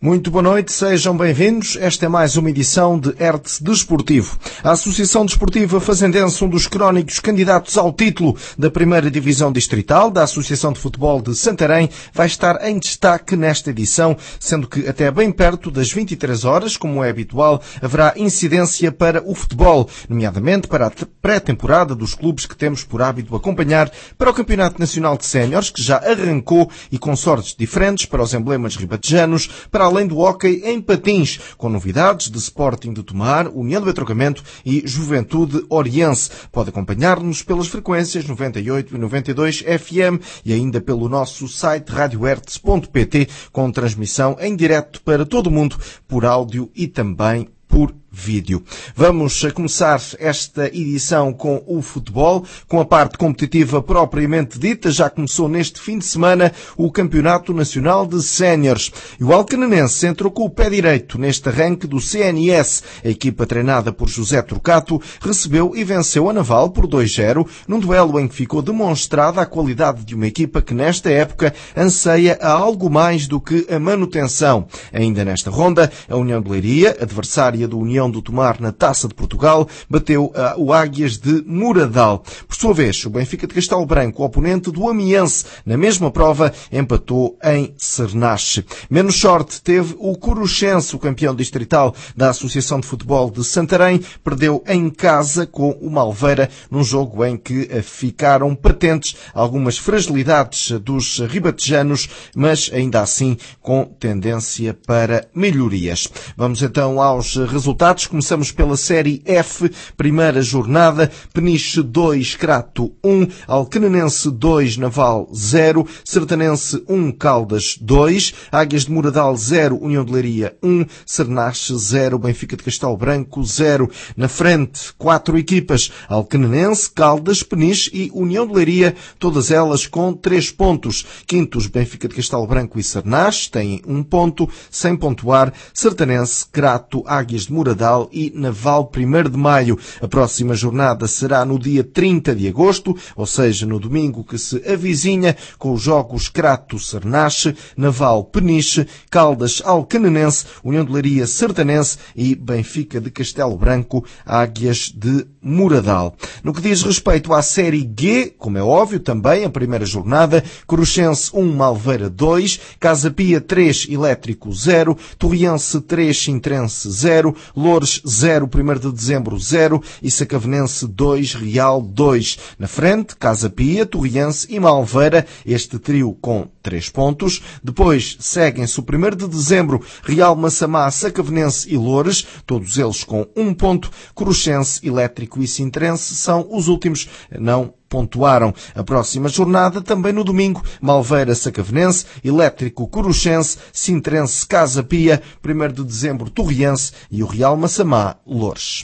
Muito boa noite, sejam bem-vindos. Esta é mais uma edição de Hertz Desportivo. A Associação Desportiva Fazendense, um dos crónicos candidatos ao título da primeira divisão distrital da Associação de Futebol de Santarém, vai estar em destaque nesta edição, sendo que até bem perto das 23 horas, como é habitual, haverá incidência para o futebol, nomeadamente para a pré-temporada dos clubes que temos por hábito acompanhar, para o Campeonato Nacional de Séniores, que já arrancou e com sortes diferentes para os emblemas ribatejanos, para além do hóquei em patins, com novidades de Sporting de Tomar, União do Betrocamento e Juventude Oriense. Pode acompanhar-nos pelas frequências 98 e 92 FM e ainda pelo nosso site radiohertz.pt, com transmissão em direto para todo o mundo por áudio e também por vídeo. Vamos começar esta edição com o futebol, com a parte competitiva propriamente dita. Já começou neste fim de semana o Campeonato Nacional de Séniores. E o Alcanenense entrou com o pé direito neste arranque do CNS. A equipa treinada por José Turcato recebeu e venceu a Naval por 2-0, num duelo em que ficou demonstrada a qualidade de uma equipa que nesta época anseia a algo mais do que a manutenção. Ainda nesta ronda, a União de Leiria, adversária do União do Tomar na Taça de Portugal, bateu o Águias de Muradal. Por sua vez, o Benfica de Castelo Branco, oponente do Amiense, na mesma prova, empatou em Cernache. Menos sorte teve o Coruchense, o campeão distrital da Associação de Futebol de Santarém, perdeu em casa com o Malveira, num jogo em que ficaram patentes algumas fragilidades dos ribatejanos, mas ainda assim com tendência para melhorias. Vamos então aos resultados. Começamos pela Série F, primeira jornada. Peniche 2, Crato 1, Alcanenense 2, Naval 0, Sertanense 1, Caldas 2, Águias de Muradal 0, União de Leiria 1, Cernache 0, Benfica de Castelo Branco 0. Na frente, 4 equipas, Alcanenense, Caldas, Peniche e União de Leiria, todas elas com 3 pontos. Quintos, Benfica de Castelo Branco e Cernache têm 1 ponto, sem pontuar, Sertanense, Crato, Águias de Muradal e Naval 1º de maio. A próxima jornada será no dia 30 de agosto, ou seja, no domingo que se avizinha, com os jogos Crato-Cernache, Naval-Peniche, Caldas-Alcanenense, União de Leiria Sertanense e Benfica de Castelo Branco, Águias de Muradal. No que diz respeito à Série G, como é óbvio, também a primeira jornada, Coruchense 1, Malveira 2, Casa Pia 3, Elétrico 0, Torriense 3, Sintrense 0, Loures 0, 1º de dezembro 0 e Sacavenense 2, Real 2. Na frente, Casa Pia, Torriense e Malveira, este trio com 3 pontos. Depois seguem-se o 1º de dezembro, Real Massamá, Sacavenense e Loures, todos eles com 1 ponto. Coruchense, Elétrico e Sintrense são os últimos, não pontuaram. A próxima jornada, também no domingo, Malveira, Sacavenense, Elétrico, Coruchense, Sintrense, Casa Pia, 1º de dezembro, Torriense e o Real Massamá, Loures.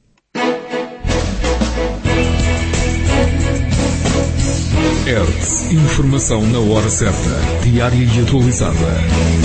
Hertz, informação na hora certa, diária e atualizada.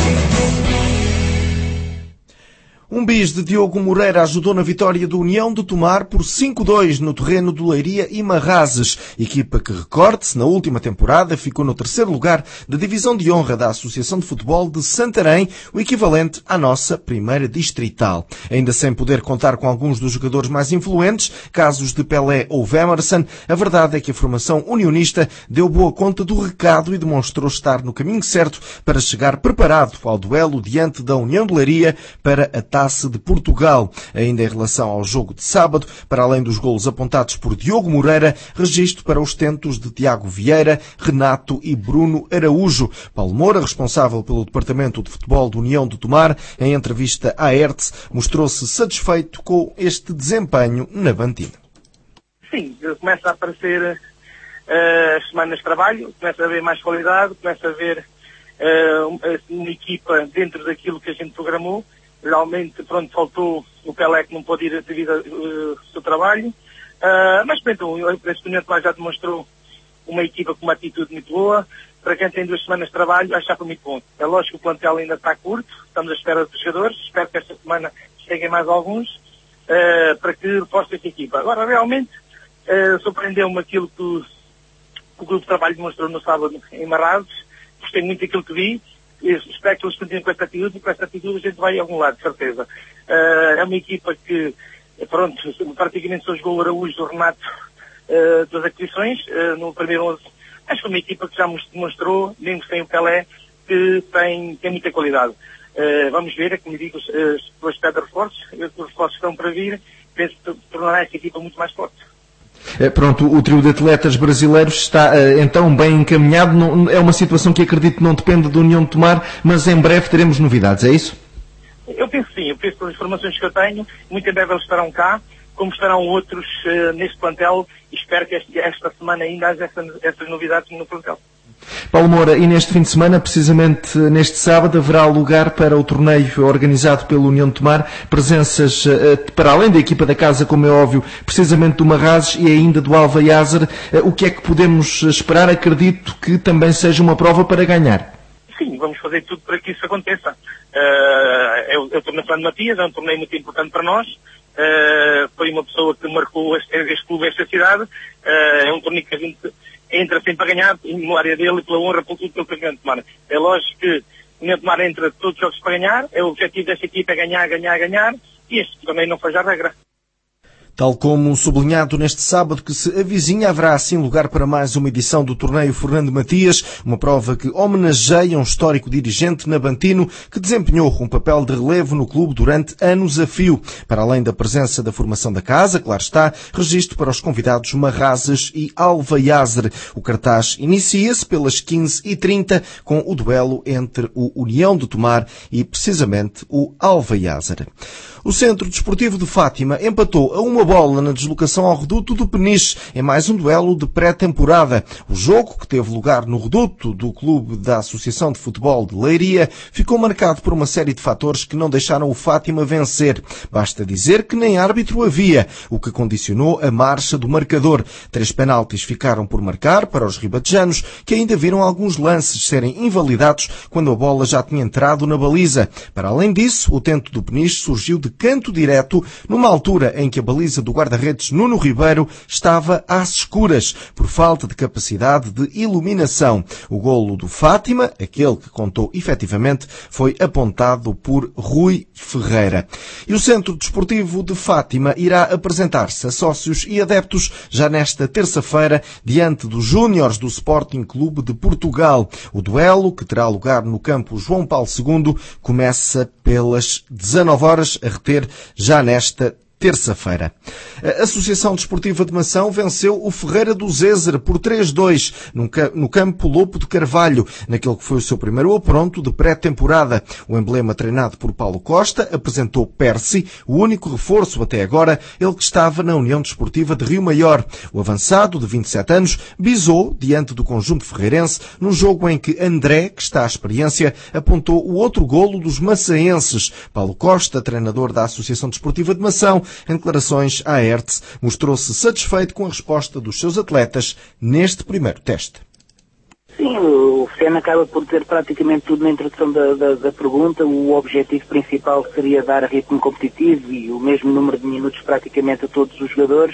Um bis de Diogo Moreira ajudou na vitória do União de Tomar por 5-2 no terreno do Leiria e Marrazes. Equipa que, recorde-se, na última temporada ficou no 3º lugar da divisão de honra da Associação de Futebol de Santarém, o equivalente à nossa primeira distrital. Ainda sem poder contar com alguns dos jogadores mais influentes, casos de Pelé ou Emerson, a verdade é que a formação unionista deu boa conta do recado e demonstrou estar no caminho certo para chegar preparado ao duelo diante da União de Leiria para a Taça de Portugal. Ainda em relação ao jogo de sábado, para além dos golos apontados por Diogo Moreira, registro para os tentos de Tiago Vieira, Renato e Bruno Araújo. Paulo Moura, responsável pelo Departamento de Futebol da União de Tomar, em entrevista à Hertz, mostrou-se satisfeito com este desempenho na Bantina. Sim, começa a aparecer as semanas de trabalho, começa a haver mais qualidade, começa a haver uma equipa dentro daquilo que a gente programou. Realmente, pronto, faltou o Pelé que não pôde ir devido ao seu trabalho. Mas, então, este União de Tomar já demonstrou uma equipa com uma atitude muito boa. Para quem tem 2 semanas de trabalho, acho que já foi muito bom. É lógico que o plantel ainda está curto, estamos à espera dos jogadores. Espero que esta semana cheguem mais alguns para que reforce esta equipa. Agora, realmente, surpreendeu-me aquilo que o grupo de trabalho demonstrou no sábado em Marrazes. Gostei muito daquilo que vi. espero que eles continuem com esta atitude, e com esta atitude a gente vai a algum lado, de certeza. É uma equipa que, pronto, praticamente só jogou o Araújo do Renato das aquisições, no primeiro 11. Acho que é uma equipa que já demonstrou, mesmo sem o Pelé, que tem muita qualidade. Vamos ver, como digo, os reforços estão para vir, penso que tornará esta equipa muito mais forte. Pronto, o trio de atletas brasileiros está então bem encaminhado. É uma situação que acredito não depende da União de Tomar, mas em breve teremos novidades, é isso? Eu penso sim, eu penso pelas informações que eu tenho, muito em breve eles estarão cá, como estarão outros neste plantel, e espero que esta semana ainda haja essas novidades no plantel. Paulo Moura, e neste fim de semana, precisamente neste sábado, haverá lugar para o torneio organizado pela União de Tomar, presenças para além da equipa da casa, como é óbvio, precisamente do Marrazes e ainda do Alvaiazer. O que é que podemos esperar? Acredito que também seja uma prova para ganhar. Sim, vamos fazer tudo para que isso aconteça. É o torneio Fernando Matias, é um torneio muito importante para nós. Foi uma pessoa que marcou este clube, esta cidade. É um torneio que a gente entra sempre a ganhar, em memória dele e pela honra, pelo tudo que ele tem de Tomar. É lógico que o União de Tomar entra todos os jogos para ganhar, o objetivo desta equipa é ganhar, e este também não faz a regra. Tal como sublinhado neste sábado que se avizinha, haverá assim lugar para mais uma edição do torneio Fernando Matias, uma prova que homenageia um histórico dirigente nabantino que desempenhou um papel de relevo no clube durante anos a fio. Para além da presença da formação da casa, claro está, registro para os convidados Marrazes e Alvaiazer. O cartaz inicia-se pelas 15h30 com o duelo entre o União de Tomar e, precisamente, o Alvaiazer. O Centro Desportivo de Fátima empatou a uma bola na deslocação ao reduto do Peniche em mais um duelo de pré-temporada. O jogo, que teve lugar no reduto do clube da Associação de Futebol de Leiria, ficou marcado por uma série de fatores que não deixaram o Fátima vencer. Basta dizer que nem árbitro havia, o que condicionou a marcha do marcador. 3 penaltis ficaram por marcar para os ribatejanos, que ainda viram alguns lances serem invalidados quando a bola já tinha entrado na baliza. Para além disso, o tento do Peniche surgiu de canto direto, numa altura em que a baliza do guarda-redes Nuno Ribeiro estava às escuras, por falta de capacidade de iluminação. O golo do Fátima, aquele que contou efetivamente, foi apontado por Rui Ferreira. E o Centro Desportivo de Fátima irá apresentar-se a sócios e adeptos já nesta terça-feira, diante dos Júniores do Sporting Clube de Portugal. O duelo, que terá lugar no campo João Paulo II, começa pelas 19 horas, a reter já nesta terça-feira. A Associação Desportiva de Mação venceu o Ferreira do Zézer por 3-2 no campo Lopo de Carvalho, naquele que foi o seu primeiro apronto de pré-temporada. O emblema treinado por Paulo Costa apresentou Percy, o único reforço até agora, ele que estava na União Desportiva de Rio Maior. O avançado, de 27 anos, bisou diante do conjunto ferreirense num jogo em que André, que está à experiência, apontou o outro golo dos maçaenses. Paulo Costa, treinador da Associação Desportiva de Mação, em declarações à ERTS, mostrou-se satisfeito com a resposta dos seus atletas neste primeiro teste. Sim, o FEN acaba por ter praticamente tudo na introdução da pergunta. O objetivo principal seria dar ritmo competitivo e o mesmo número de minutos praticamente a todos os jogadores.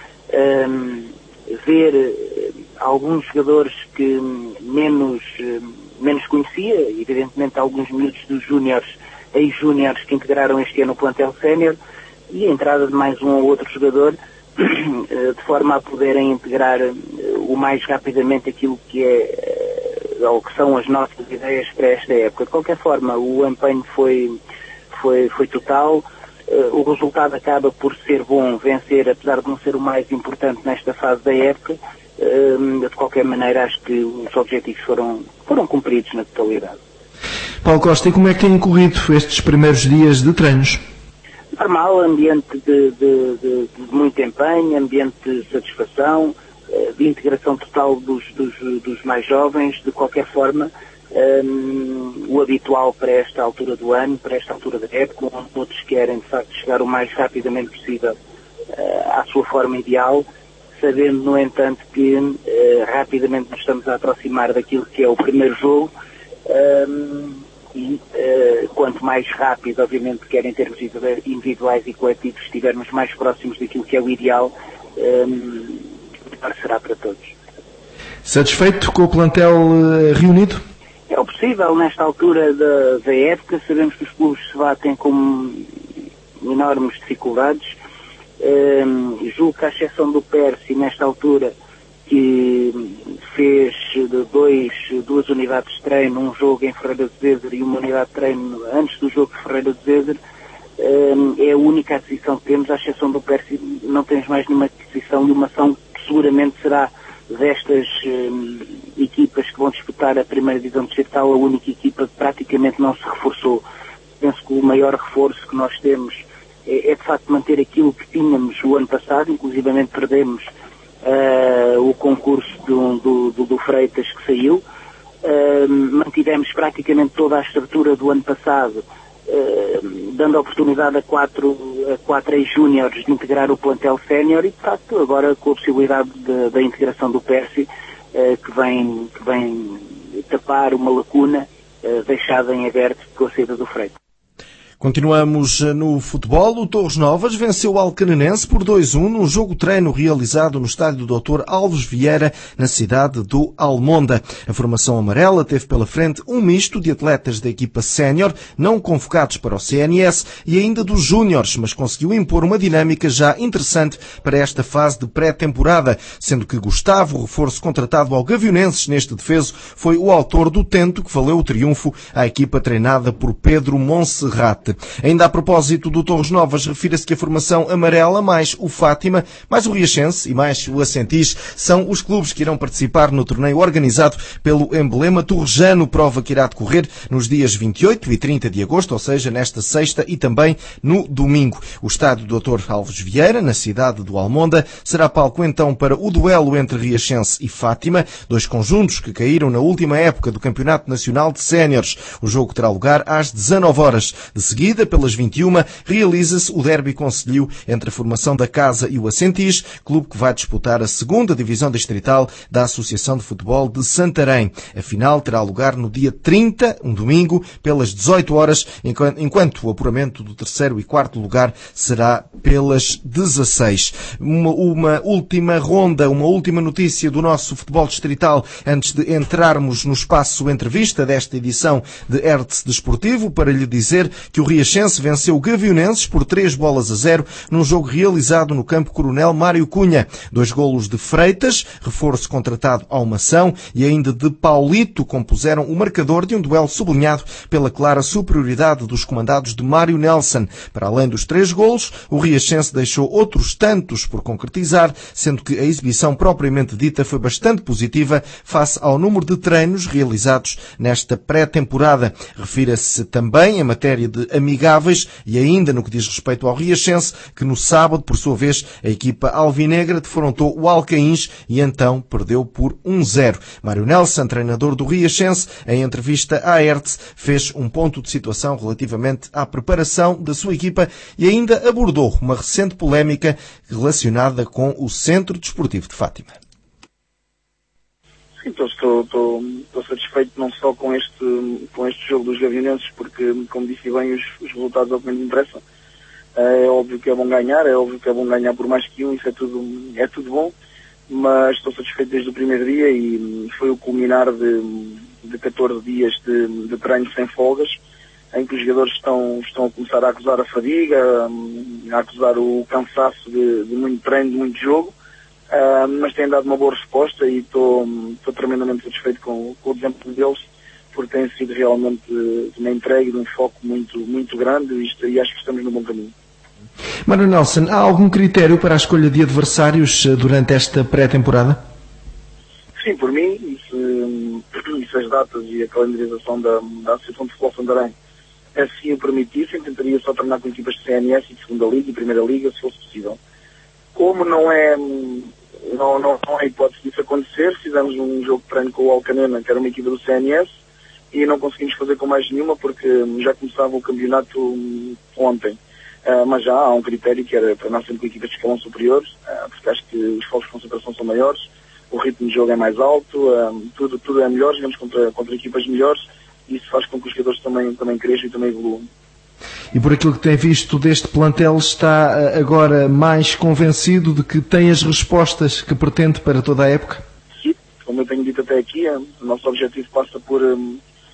Ver alguns jogadores que menos conhecia, evidentemente alguns miúdos dos júniores, ex-júniores que integraram este ano o plantel sénior, e a entrada de mais um ou outro jogador, de forma a poderem integrar o mais rapidamente aquilo que é, ou que são as nossas ideias para esta época. De qualquer forma, o empenho foi total, o resultado acaba por ser bom, vencer, apesar de não ser o mais importante nesta fase da época. De qualquer maneira, acho que os objetivos foram cumpridos na totalidade. Paulo Costa, e como é que têm corrido estes primeiros dias de treinos? Normal, ambiente de muito empenho, ambiente de satisfação, de integração total dos mais jovens. De qualquer forma, o habitual para esta altura do ano, para esta altura da época, onde todos querem de facto chegar o mais rapidamente possível à sua forma ideal, sabendo, no entanto, que rapidamente nos estamos a aproximar daquilo que é o primeiro jogo. E quanto mais rápido, obviamente, quer em termos individuais e coletivos, estivermos mais próximos daquilo que é o ideal, melhor será para todos. Satisfeito com o plantel reunido? É o possível nesta altura da época. Sabemos que os clubes se batem com enormes dificuldades. Julgo que, à exceção do Percy, nesta altura, que fez duas unidades de treino, um jogo em Ferreira de Vézer e uma unidade de treino antes do jogo de Ferreira de Vézer, é a única aquisição que temos. À exceção do Percy, não temos mais nenhuma aquisição, e uma ação que seguramente será destas equipas que vão disputar a primeira divisão distrital, a única equipa que praticamente não se reforçou. Penso que o maior reforço que nós temos é de facto manter aquilo que tínhamos o ano passado. Inclusivamente perdemos o concurso do Freitas, que saiu. Mantivemos praticamente toda a estrutura do ano passado, dando a oportunidade a quatro ex-júniores de integrar o plantel sénior, e de facto agora com a possibilidade da integração do Percy, que vem tapar uma lacuna deixada em aberto com a saída do Freitas. Continuamos no futebol. O Torres Novas venceu o Alcanenense por 2-1 num jogo-treino realizado no estádio do Dr. Alves Vieira, na cidade do Almonda. A formação amarela teve pela frente um misto de atletas da equipa sénior, não convocados para o CNS, e ainda dos júniores, mas conseguiu impor uma dinâmica já interessante para esta fase de pré-temporada, sendo que Gustavo, o reforço contratado ao Gavionenses neste defeso, foi o autor do tento que valeu o triunfo à equipa treinada por Pedro Monserrate. Ainda a propósito do Torres Novas, refira-se que a formação amarela, mais o Fátima, mais o Riachense e mais o Assentis, são os clubes que irão participar no torneio organizado pelo Emblema Torrejano, prova que irá decorrer nos dias 28 e 30 de agosto, ou seja, nesta sexta e também no domingo. O estádio do Dr. Alves Vieira, na cidade do Almonda, será palco então para o duelo entre Riachense e Fátima, dois conjuntos que caíram na última época do Campeonato Nacional de Séniores. O jogo terá lugar às 19 horas. De seguida, pelas 21, realiza-se o derby concelhio entre a formação da Casa e o Assentis, clube que vai disputar a segunda divisão distrital da Associação de Futebol de Santarém. A final terá lugar no dia 30, um domingo, pelas 18 horas, enquanto o apuramento do terceiro e quarto lugar será pelas 16. Uma última ronda, uma última notícia do nosso futebol distrital antes de entrarmos no espaço entrevista desta edição de Hertz Desportivo, para lhe dizer que o Riachense venceu o Gavionenses por 3-0 num jogo realizado no campo Coronel Mário Cunha. 2 golos de Freitas, reforço contratado ao Mação, e ainda de Paulito compuseram o marcador de um duelo sublinhado pela clara superioridade dos comandados de Mário Nelson. Para além dos 3 golos, o Riachense deixou outros tantos por concretizar, sendo que a exibição propriamente dita foi bastante positiva face ao número de treinos realizados nesta pré-temporada. Refira-se também em matéria de amigáveis e ainda no que diz respeito ao Riachense, que no sábado, por sua vez, a equipa alvinegra defrontou o Alcaíns e então perdeu por 1-0. Mário Nelson, treinador do Riachense, em entrevista à Hertz, fez um ponto de situação relativamente à preparação da sua equipa e ainda abordou uma recente polémica relacionada com o Centro Desportivo de Fátima. Sim, estou satisfeito não só com este jogo dos Gavionenses, porque, como disse bem, os resultados é o que menos interessam. É óbvio que é bom ganhar, por mais que um, isso é tudo bom, mas estou satisfeito desde o primeiro dia, e foi o culminar de 14 dias de treino sem folgas, em que os jogadores estão a começar a acusar a fadiga, a acusar o cansaço de muito treino, de muito jogo. Mas têm dado uma boa resposta, e estou tremendamente satisfeito com o exemplo deles, porque têm sido realmente de uma entrega, de um foco muito, muito grande, e acho que estamos no bom caminho. Mário Nelson, há algum critério para a escolha de adversários durante esta pré-temporada? Sim, por mim, se as datas e a calendarização da Associação de Futebol Santarém assim o permitissem, tentaria só treinar com equipas de CNS e de Segunda Liga e Primeira Liga, se fosse possível. Como não é hipótese disso acontecer, fizemos um jogo de treino com o Alcanena, que era uma equipa do CNS, e não conseguimos fazer com mais nenhuma, porque já começava o campeonato ontem. Mas já há um critério que era para nós sempre com equipas de escalão superiores, porque acho que os focos de concentração são maiores, o ritmo de jogo é mais alto, tudo é melhor, jogamos contra equipas melhores, e isso faz com que os jogadores também cresçam e também evoluam. E por aquilo que tem visto deste plantel, está agora mais convencido de que tem as respostas que pretende para toda a época? Sim, como eu tenho dito até aqui, o nosso objetivo passa por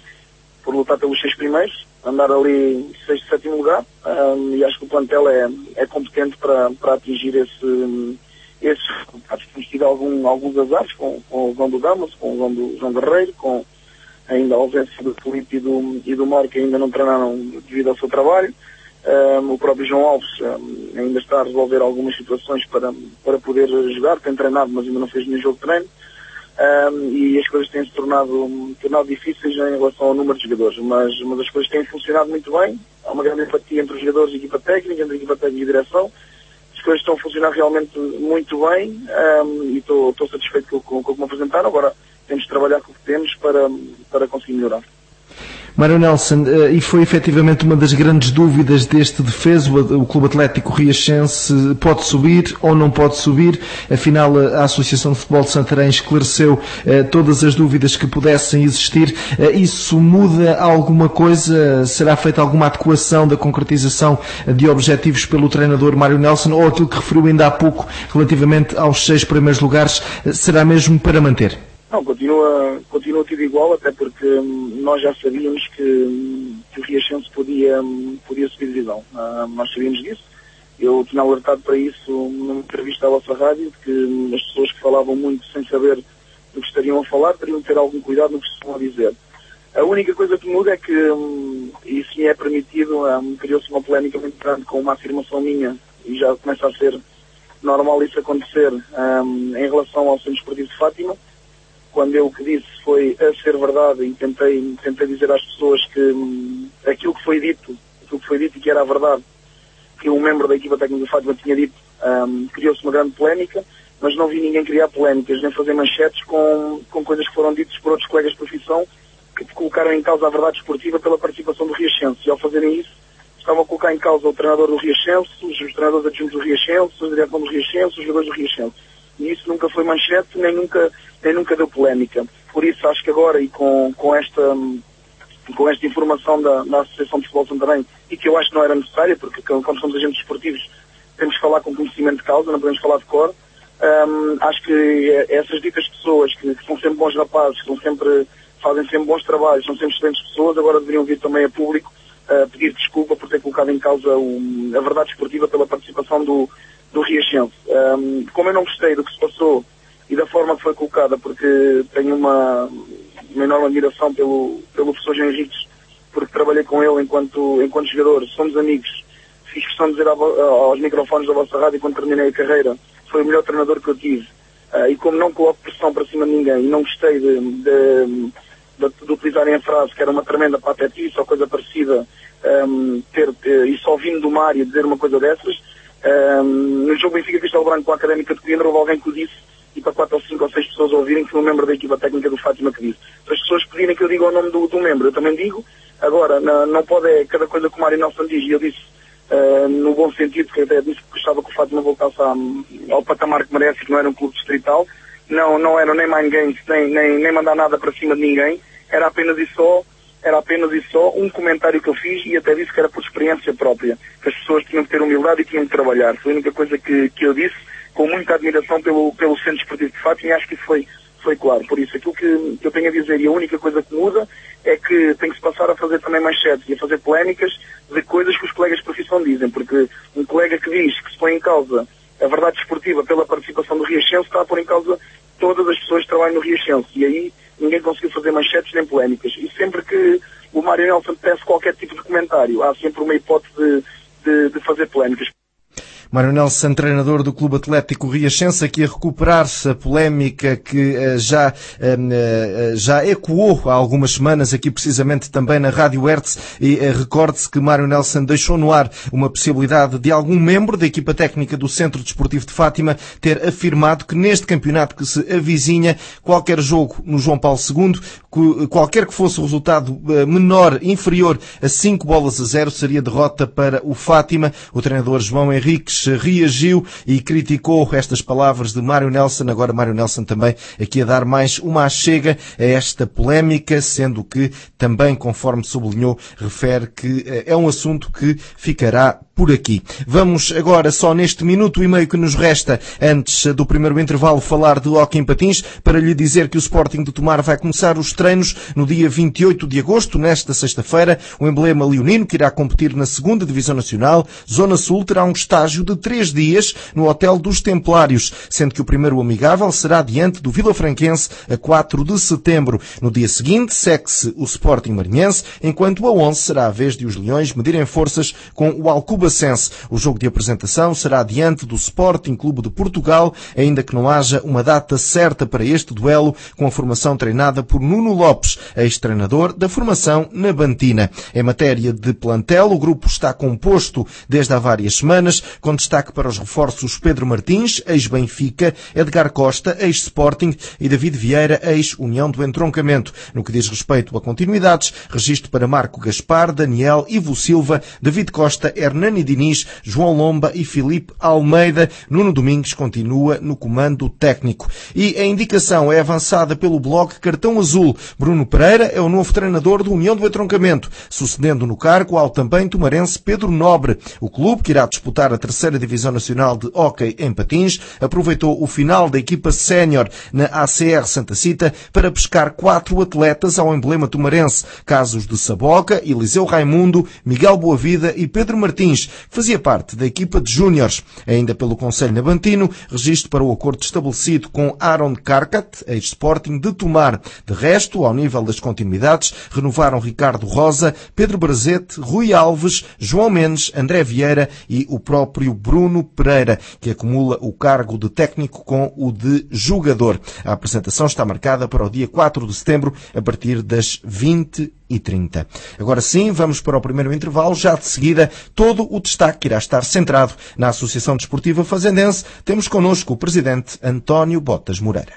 por lutar pelos 6 primeiros, andar ali 6º, 7º lugar, e acho que o plantel é competente para atingir esses resultados. Temos tido alguns azares com o João do Damas, com o João Guerreiro, com ainda a ausência do Filipe e do Mário, que ainda não treinaram devido ao seu trabalho. O próprio João Alves ainda está a resolver algumas situações para poder jogar, tem treinado, mas ainda não fez nenhum jogo de treino. E as coisas têm se tornado difíceis em relação ao número de jogadores, mas as coisas têm funcionado muito bem. Há uma grande empatia entre os jogadores e a equipa técnica, entre a equipa técnica e a direção. As coisas estão a funcionar realmente muito bem, e estou satisfeito com o que me apresentaram. Agora temos de trabalhar com o que temos para conseguir melhorar. Mário Nelson, e foi efetivamente uma das grandes dúvidas deste defeso, o Clube Atlético Riachense pode subir ou não pode subir, afinal a Associação de Futebol de Santarém esclareceu todas as dúvidas que pudessem existir. Isso muda alguma coisa? Será feita alguma adequação da concretização de objetivos pelo treinador Mário Nelson, ou aquilo que referiu ainda há pouco relativamente aos 6 primeiros lugares será mesmo para manter? Não, continua tudo igual, até porque nós já sabíamos que o Riachense podia subir divisão. Nós sabíamos disso. Eu tinha alertado para isso numa entrevista à vossa rádio, que as pessoas que falavam muito sem saber do que estariam a falar teriam de ter algum cuidado no que estão a dizer. A única coisa que muda é que, e isso me é permitido, criou-se uma polémica muito grande com uma afirmação minha, e já começa a ser normal isso acontecer, em relação ao Centro Esportivo de Fátima, quando eu o que disse foi a ser verdade, e tentei dizer às pessoas que aquilo que foi dito e que era a verdade, que um membro da equipa técnica de Fátima tinha dito, criou-se uma grande polémica, mas não vi ninguém criar polémicas, nem fazer manchetes com coisas que foram ditas por outros colegas de profissão, que colocaram em causa a verdade esportiva pela participação do Riachense. E ao fazerem isso, estavam a colocar em causa o treinador do Riachense, os treinadores adjuntos do Riachense, a direção do Riachense, os jogadores do Riachense. E isso nunca foi manchete, nem nunca deu polémica. Por isso acho que agora, e com esta informação da Associação de Futebol de Santarém, e que eu acho que não era necessária, porque quando somos agentes esportivos temos que falar com conhecimento de causa, não podemos falar de cor. Acho que essas ditas pessoas que são sempre bons rapazes, que fazem sempre bons trabalhos, são sempre excelentes pessoas, agora deveriam vir também a público pedir desculpa por ter colocado em causa a verdade esportiva pela participação do Riachense. Como eu não gostei do que se passou e da forma que foi colocada, porque tenho uma enorme admiração pelo professor Jean Henriques, porque trabalhei com ele enquanto jogador, somos amigos, fiz questão de dizer aos microfones da vossa rádio quando terminei a carreira, foi o melhor treinador que eu tive, e como não coloco pressão para cima de ninguém, e não gostei de utilizarem a frase que era uma tremenda patetice ou coisa parecida, e só vindo do Mário dizer uma coisa dessas. No jogo Benfica Castelo Branco com a Académica de Coimbra, houve alguém que o disse, e para 4 ou 5 ou 6 pessoas ouvirem, que foi um membro da equipa técnica do Fátima que disse. Se as pessoas pedirem que eu diga o nome do membro, eu também digo. Agora, não pode, cada coisa que o Mário Nelson diz, e eu disse no bom sentido, que até disse que gostava que o Fátima voltasse ao patamar que merece, que não era um clube distrital, não era nem mind games, nem mandar nada para cima de ninguém, era apenas e só um comentário que eu fiz, e até disse que era por experiência própria, que as pessoas tinham que ter humildade e tinham que trabalhar. Foi a única coisa que eu disse, com muita admiração pelo Centro Esportivo de Fátima, e acho que isso foi claro. Por isso, aquilo que eu tenho a dizer, e a única coisa que muda, é que tem que se passar a fazer também manchetes e a fazer polémicas de coisas que os colegas de profissão dizem, porque um colega que diz que se põe em causa a verdade esportiva pela participação do Riachense está a pôr em causa todas as pessoas que trabalham no Riachense, e aí ninguém conseguiu fazer manchetes nem polémicas. E sempre que o Mário Nelson peça qualquer tipo de comentário, há sempre uma hipótese de fazer polémicas. Mário Nelson, treinador do Clube Atlético Riachense, aqui a recuperar-se a polémica que já ecoou há algumas semanas, aqui precisamente também na Rádio Hertz, e recorde-se que Mário Nelson deixou no ar uma possibilidade de algum membro da equipa técnica do Centro Desportivo de Fátima ter afirmado que neste campeonato que se avizinha, qualquer jogo no João Paulo II, qualquer que fosse o resultado menor, inferior a 5-0, seria derrota para o Fátima. O treinador João Henriques reagiu e criticou estas palavras de Mário Nelson. Agora Mário Nelson também aqui a dar mais uma achega a esta polémica, sendo que também, conforme sublinhou, refere que é um assunto que ficará por aqui. Vamos agora, só neste minuto e meio que nos resta, antes do primeiro intervalo, falar de hóquei em patins, para lhe dizer que o Sporting de Tomar vai começar os treinos no dia 28 de agosto, nesta sexta-feira. O emblema leonino, que irá competir na 2ª Divisão Nacional, Zona Sul, terá um estágio de 3 dias no Hotel dos Templários, sendo que o primeiro amigável será diante do Vilafranquense a 4 de setembro. No dia seguinte, segue-se o Sporting Marinhense, enquanto a 11 será a vez de os Leões medirem forças com o Alcobacense. O jogo de apresentação será diante do Sporting Clube de Portugal, ainda que não haja uma data certa para este duelo, com a formação treinada por Nuno Lopes, ex-treinador da formação nabantina. Em matéria de plantel, o grupo está composto desde há várias semanas, com destaque para os reforços Pedro Martins, ex-Benfica, Edgar Costa, ex-Sporting, e David Vieira, ex-União do Entroncamento. No que diz respeito a continuidades, registro para Marco Gaspar, Daniel, Ivo Silva, David Costa, Hernani Diniz, João Lomba e Filipe Almeida. Nuno Domingues continua no comando técnico. E a indicação é avançada pelo blog Cartão Azul. Bruno Pereira é o novo treinador do União do Entroncamento, sucedendo no cargo ao também tomarense Pedro Nobre. O clube, que irá disputar a 3ª Divisão Nacional de hóquei em patins, aproveitou o final da equipa sénior na ACR Santa Cita para pescar 4 atletas ao emblema tomarense, casos de Saboca, Eliseu Raimundo, Miguel Boavida e Pedro Martins, que fazia parte da equipa de júniores. Ainda pelo Conselho Nabantino, registro para o acordo estabelecido com Aaron Carcat, ex-Sporting de Tomar. De resto, ao nível das continuidades, renovaram Ricardo Rosa, Pedro Brazete, Rui Alves, João Mendes, André Vieira e o próprio Bruno Pereira, que acumula o cargo de técnico com o de jogador. A apresentação está marcada para o dia 4 de setembro, a partir das 20h30. Agora sim, vamos para o primeiro intervalo. Já de seguida, todo o destaque irá estar centrado na Associação Desportiva Fazendense. Temos connosco o presidente António Botas Moreira.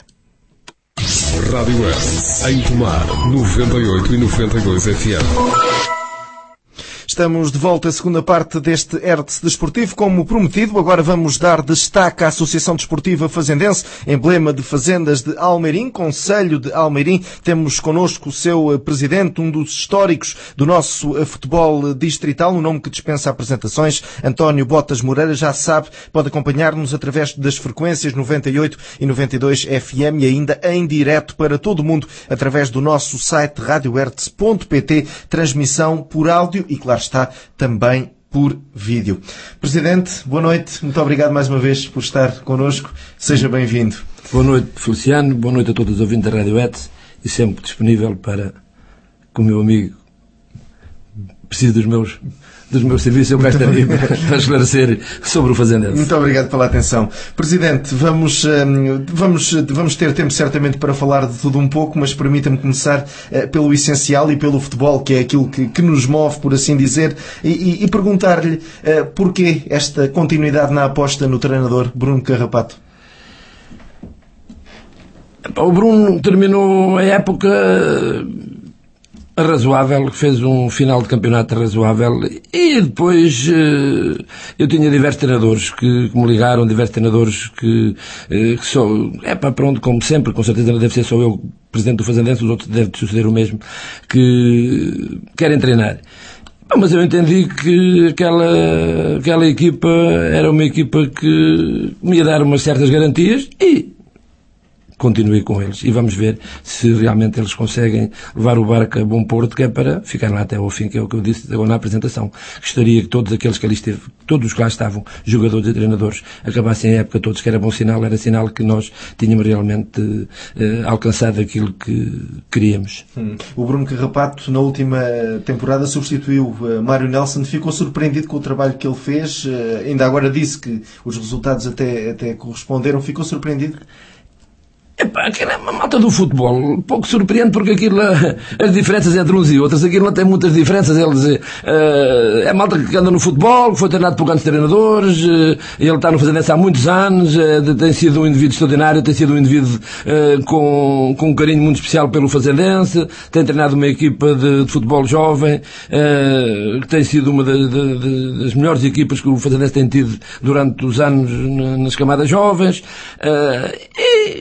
Rádio Hertz, em Tomar, 98 e 92 FM. Estamos de volta à segunda parte deste Hertz Desportivo. Como prometido, agora vamos dar destaque à Associação Desportiva Fazendense, emblema de fazendas de Almeirim, Concelho de Almeirim. Temos connosco o seu presidente, um dos históricos do nosso futebol distrital, um nome que dispensa apresentações, António Botas Moreira. Já sabe, pode acompanhar-nos através das frequências 98 e 92 FM e ainda em direto para todo o mundo através do nosso site radiohertz.pt, transmissão por áudio e, claro está, também por vídeo. Presidente, boa noite. Muito obrigado mais uma vez por estar connosco. Seja bem-vindo. Boa noite, Feliciano. Boa noite a todos os ouvintes da Rádio Hertz e sempre disponível para, com o meu amigo, preciso dos meus serviços, eu cá estarei para esclarecer sobre o fazendense. Muito obrigado pela atenção. Presidente, vamos ter tempo certamente para falar de tudo um pouco, mas permita-me começar pelo essencial e pelo futebol, que é aquilo que nos move, por assim dizer, e perguntar-lhe porquê esta continuidade na aposta no treinador Bruno Carrapato. O Bruno terminou a época razoável, fez um final de campeonato razoável e depois eu tinha diversos treinadores que me ligaram, diversos treinadores que só, pronto, como sempre, com certeza não deve ser só eu, presidente do Fazendense, os outros devem suceder o mesmo, que querem treinar. Mas eu entendi que aquela equipa era uma equipa que me ia dar umas certas garantias e continuei com eles e vamos ver se realmente eles conseguem levar o barco a bom porto, que é para ficar lá até ao fim, que é o que eu disse agora na apresentação. Gostaria que todos aqueles que ali esteve, todos os que lá estavam, jogadores e treinadores, acabassem a época todos, que era bom sinal, era sinal que nós tínhamos realmente alcançado aquilo que queríamos. O Bruno Carrapato, na última temporada, substituiu Mário Nelson. Ficou surpreendido com o trabalho que ele fez? Ainda agora disse que os resultados até corresponderam. Ficou surpreendido? Aquela malta do futebol, pouco surpreende, porque aquilo, as diferenças entre uns e outros, aquilo não tem muitas diferenças. Eles, é malta que anda no futebol, que foi treinado por grandes treinadores, ele está no Fazendense há muitos anos, tem sido um indivíduo extraordinário, tem sido um indivíduo com um carinho muito especial pelo Fazendense, tem treinado uma equipa de futebol jovem, que tem sido uma das melhores equipas que o Fazendense tem tido durante os anos nas camadas jovens,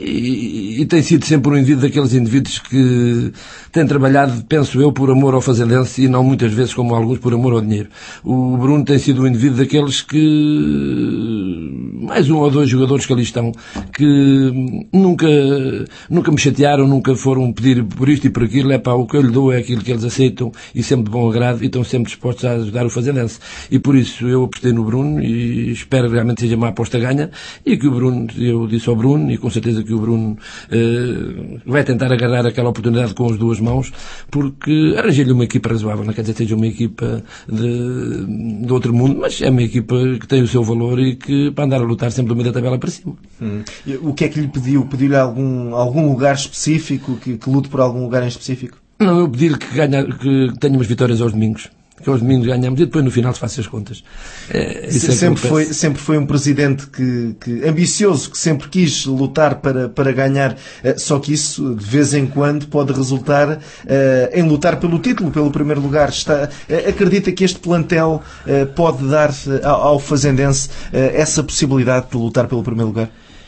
e tem sido sempre um indivíduo daqueles indivíduos que tem trabalhado, penso eu, por amor ao fazendense e não muitas vezes, como alguns, por amor ao dinheiro. O Bruno tem sido um indivíduo daqueles que, mais um ou dois jogadores que ali estão, que nunca me chatearam, nunca foram pedir por isto e por aquilo, o que eu lhe dou é aquilo que eles aceitam e sempre de bom agrado e estão sempre dispostos a ajudar o fazendense. E por isso eu apostei no Bruno e espero que realmente seja uma aposta ganha e que o Bruno, eu disse ao Bruno, e com certeza que o Bruno vai tentar agarrar aquela oportunidade com as duas mãos, porque arranjei-lhe uma equipa razoável, não quer dizer que seja uma equipa de outro mundo, mas é uma equipa que tem o seu valor e que para andar a lutar sempre do meio da tabela para cima. O que é que lhe pediu? Pediu-lhe algum lugar específico, que lute por algum lugar em específico? Não, eu pedi-lhe que tenha umas vitórias aos domingos. Que aos domingos ganhamos e depois no final se faça as contas. Sempre foi um presidente que ambicioso, que sempre quis lutar para ganhar, só que isso de vez em quando pode resultar em lutar pelo título, pelo primeiro lugar. Acredita que este plantel pode dar ao fazendense essa possibilidade de lutar pelo primeiro lugar?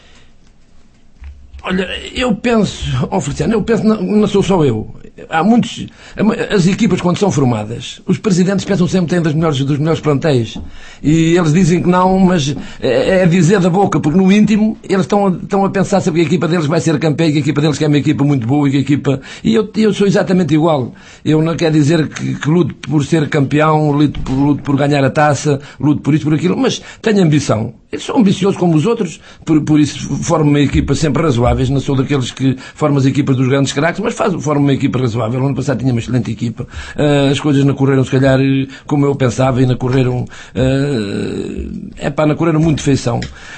Olha, eu penso, Feliciano, não sou só eu. Há muitos, as equipas quando são formadas, os presidentes pensam sempre que têm dos melhores plantéis. E eles dizem que não, mas é dizer da boca, porque no íntimo eles estão a pensar sempre que a equipa deles vai ser campeã, que a equipa deles é uma equipa muito boa e eu sou exatamente igual. Eu não quero dizer que luto por ser campeão, luto por ganhar a taça, luto por isso, por aquilo, mas tenho ambição. Eu sou ambicioso como os outros, por isso formo uma equipa sempre razoáveis, não sou daqueles que formam as equipas dos grandes craques, mas formo uma equipa razoável. No ano passado tinha uma excelente equipa, as coisas não correram se calhar como eu pensava e não correram muito de feição.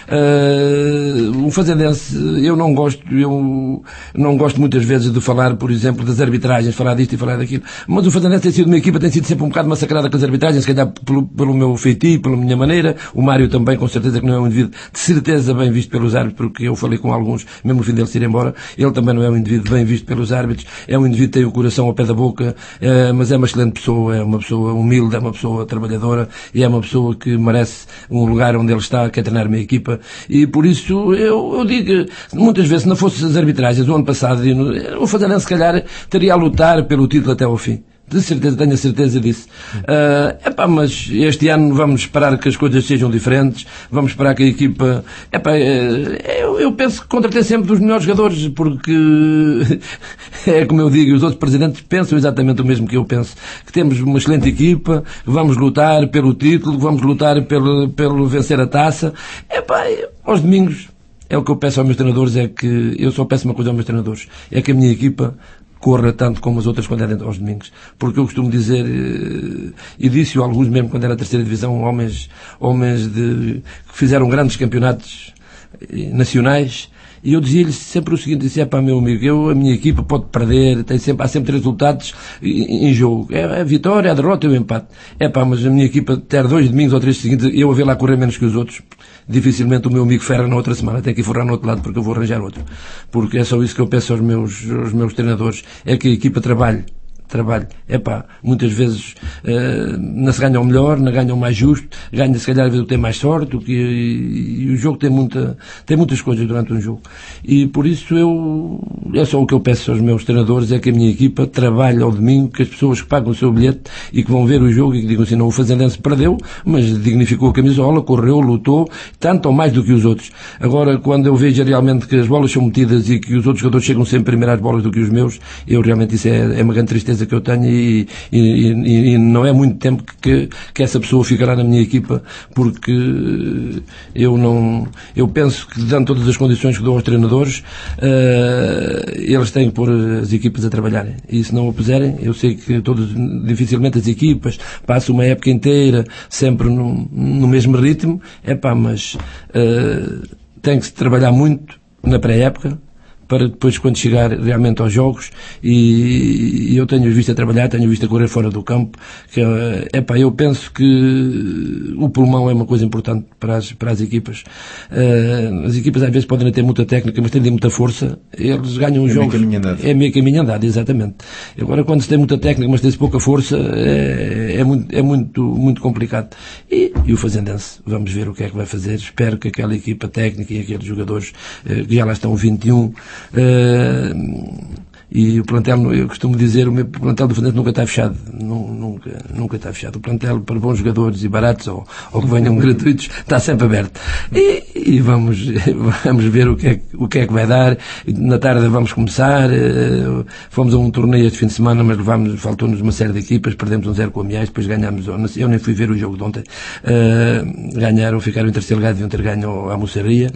O fazendense, eu não gosto muitas vezes de falar, por exemplo, das arbitragens, falar disto e falar daquilo, mas o fazendense tem sido uma equipa, tem sido sempre um bocado massacrada com as arbitragens, se calhar pelo meu feitio, pela minha maneira. O Mário também, com certeza que não é um indivíduo de certeza bem visto pelos árbitros, porque eu falei com alguns, mesmo no fim dele se ir embora, ele também não é um indivíduo bem visto pelos árbitros, é um indivíduo que tem o coração ao pé da boca, mas é uma excelente pessoa, é uma pessoa humilde, é uma pessoa trabalhadora e é uma pessoa que merece um lugar onde ele está, que é treinar uma equipa, e por isso eu digo, muitas vezes, se não fosse as arbitragens do ano passado, o fazendense se calhar teria a lutar pelo título até ao fim. De certeza, tenho a certeza disso. Mas este ano vamos esperar que as coisas sejam diferentes, vamos esperar que a equipa... eu penso que contratei sempre dos melhores jogadores, porque é como eu digo, os outros presidentes pensam exatamente o mesmo que eu penso, que temos uma excelente equipa, vamos lutar pelo título, vamos lutar pelo vencer a taça. Aos domingos, é o que eu peço aos meus treinadores, é que eu só peço uma coisa aos meus treinadores, é que a minha equipa corra tanto como as outras quando é dentro aos domingos. Porque eu costumo dizer, e disse-o a alguns mesmo quando era a terceira divisão, homens que fizeram grandes campeonatos nacionais, e eu dizia-lhes sempre o seguinte, disse, meu amigo, a minha equipa pode perder, há sempre 3 resultados em jogo. É a vitória, a derrota e o empate. Mas a minha equipa ter 2 domingos ou 3 seguintes, eu a ver lá correr menos que os outros, dificilmente o meu amigo ferra na outra semana, tem que ir forrar no outro lado porque eu vou arranjar outro. Porque é só isso que eu peço aos meus treinadores, é que a equipa trabalhe. Muitas vezes não se ganha o melhor, não ganha o mais justo, ganha se calhar a vezes o que tem mais sorte, e o jogo tem muitas coisas durante um jogo. E por isso é só o que eu peço aos meus treinadores, é que a minha equipa trabalhe ao domingo, que as pessoas que pagam o seu bilhete e que vão ver o jogo e que digam assim, não, o fazendense perdeu, mas dignificou a camisola, correu, lutou, tanto ou mais do que os outros. Agora, quando eu vejo realmente que as bolas são metidas e que os outros jogadores chegam sempre primeiro às bolas do que os meus, realmente isso é uma grande tristeza que eu tenho e não é muito tempo que essa pessoa ficará na minha equipa, porque eu penso que, dando todas as condições que dou aos treinadores, eles têm que pôr as equipas a trabalharem, e se não o puserem, eu sei que dificilmente as equipas passam uma época inteira sempre no mesmo ritmo, mas tem que se trabalhar muito na pré-época, para depois, quando chegar realmente aos jogos, e eu tenho visto a trabalhar, tenho visto a correr fora do campo, que eu penso que o pulmão é uma coisa importante para as equipas. As equipas às vezes podem ter muita técnica, mas têm muita força, eles ganham os jogos. É meio caminho andado, exatamente. Agora, quando se tem muita técnica, mas tem-se pouca força, é muito complicado. E o fazendense, vamos ver o que é que vai fazer. Espero que aquela equipa técnica e aqueles jogadores que já lá estão 21, E o plantel, eu costumo dizer, o meu plantel do Fazendense nunca está fechado. Nunca está fechado. O plantel para bons jogadores e baratos ou que venham gratuitos está sempre aberto. E vamos ver o que é que vai dar. Na tarde vamos começar. Fomos a um torneio este fim de semana, mas faltou-nos uma série de equipas, perdemos 1-0 com o Amiais, depois ganhámos. Eu nem fui ver o jogo de ontem. Ficaram em terceiro lugar, deviam ter ganho à Moçaria.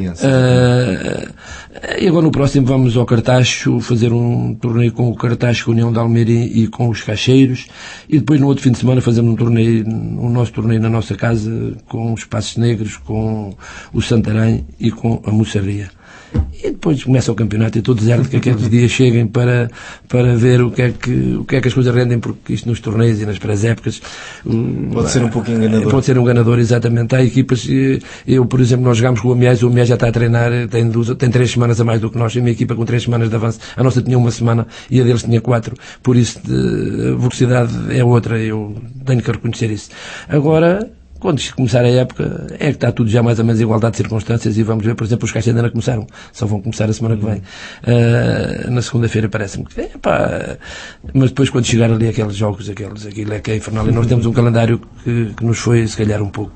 E agora no próximo vamos ao Cartacho fazer um torneio com o Cartacho, com a União de Almeirim e com os Caixeiros, e depois no outro fim de semana fazemos o nosso torneio na nossa casa com os Passos Negros, com o Santarém e com a Moçaria. E depois começa o campeonato e estou deserto que aqueles dias cheguem para ver o que é que as coisas rendem, porque isto nos torneios e nas pré-épocas pode ser um pouco enganador. Pode ser um enganador, exatamente. Há equipas, por exemplo, nós jogámos com o Amiais já está a treinar, tem 3 semanas a mais do que nós, a minha equipa com 3 semanas de avanço, a nossa tinha 1 semana e a deles tinha 4, por isso a velocidade é outra, eu tenho que reconhecer isso. Agora, quando começar a época, é que está tudo já mais ou menos em igualdade de circunstâncias, e vamos ver, por exemplo, os Caixeiros ainda não começaram, só vão começar a semana que vem. Na segunda-feira parece-me que mas depois quando chegar ali aqueles jogos, aquilo é que é infernal, e nós temos um calendário que nos foi, se calhar, um pouco...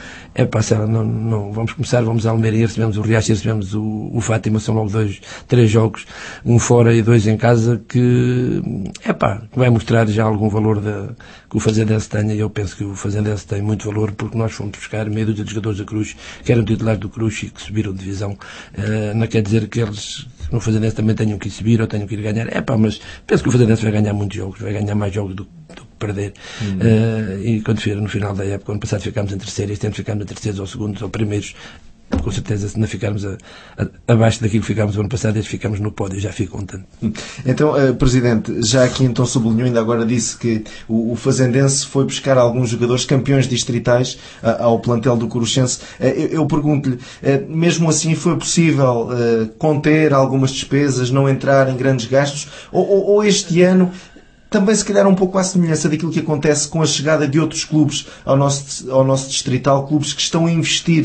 não, vamos a Almeirim, recebemos o Riacho e recebemos o Fátima, são logo 3 jogos, um fora e 2 em casa, que vai mostrar já algum valor que o Fazendense tenha, e eu penso que o Fazendense tem muito valor, porque nós fomos buscar meia dúzia de jogadores da Cruz, que eram titulares do Cruz e que subiram de divisão. Não quer dizer que eles no Fazendense também tenham que ir subir ou tenham que ir ganhar, mas penso que o Fazendense vai ganhar muitos jogos, vai ganhar mais jogos do que perder. E quando no final da época, ano passado ficámos em terceiro, este ano ficámos em terceiros ou segundos ou primeiros, com certeza, se não ficarmos abaixo daquilo que ficámos o ano passado, desde ficámos no pódio, já fico contente. Então, Presidente, já aqui então sublinhou, ainda agora disse que o Fazendense foi buscar alguns jogadores campeões distritais ao plantel do Coruchense. Eu pergunto-lhe, mesmo assim foi possível conter algumas despesas, não entrar em grandes gastos, ou este ano também, se calhar, um pouco à semelhança daquilo que acontece com a chegada de outros clubes ao nosso distrital, clubes que estão a investir,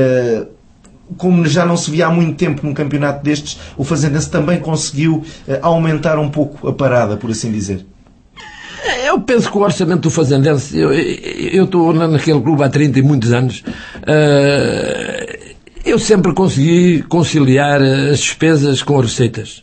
como já não se via há muito tempo num campeonato destes, o Fazendense também conseguiu aumentar um pouco a parada, por assim dizer. Eu penso que o orçamento do Fazendense, eu estou naquele clube há 30 e muitos anos, eu sempre consegui conciliar as despesas com as receitas.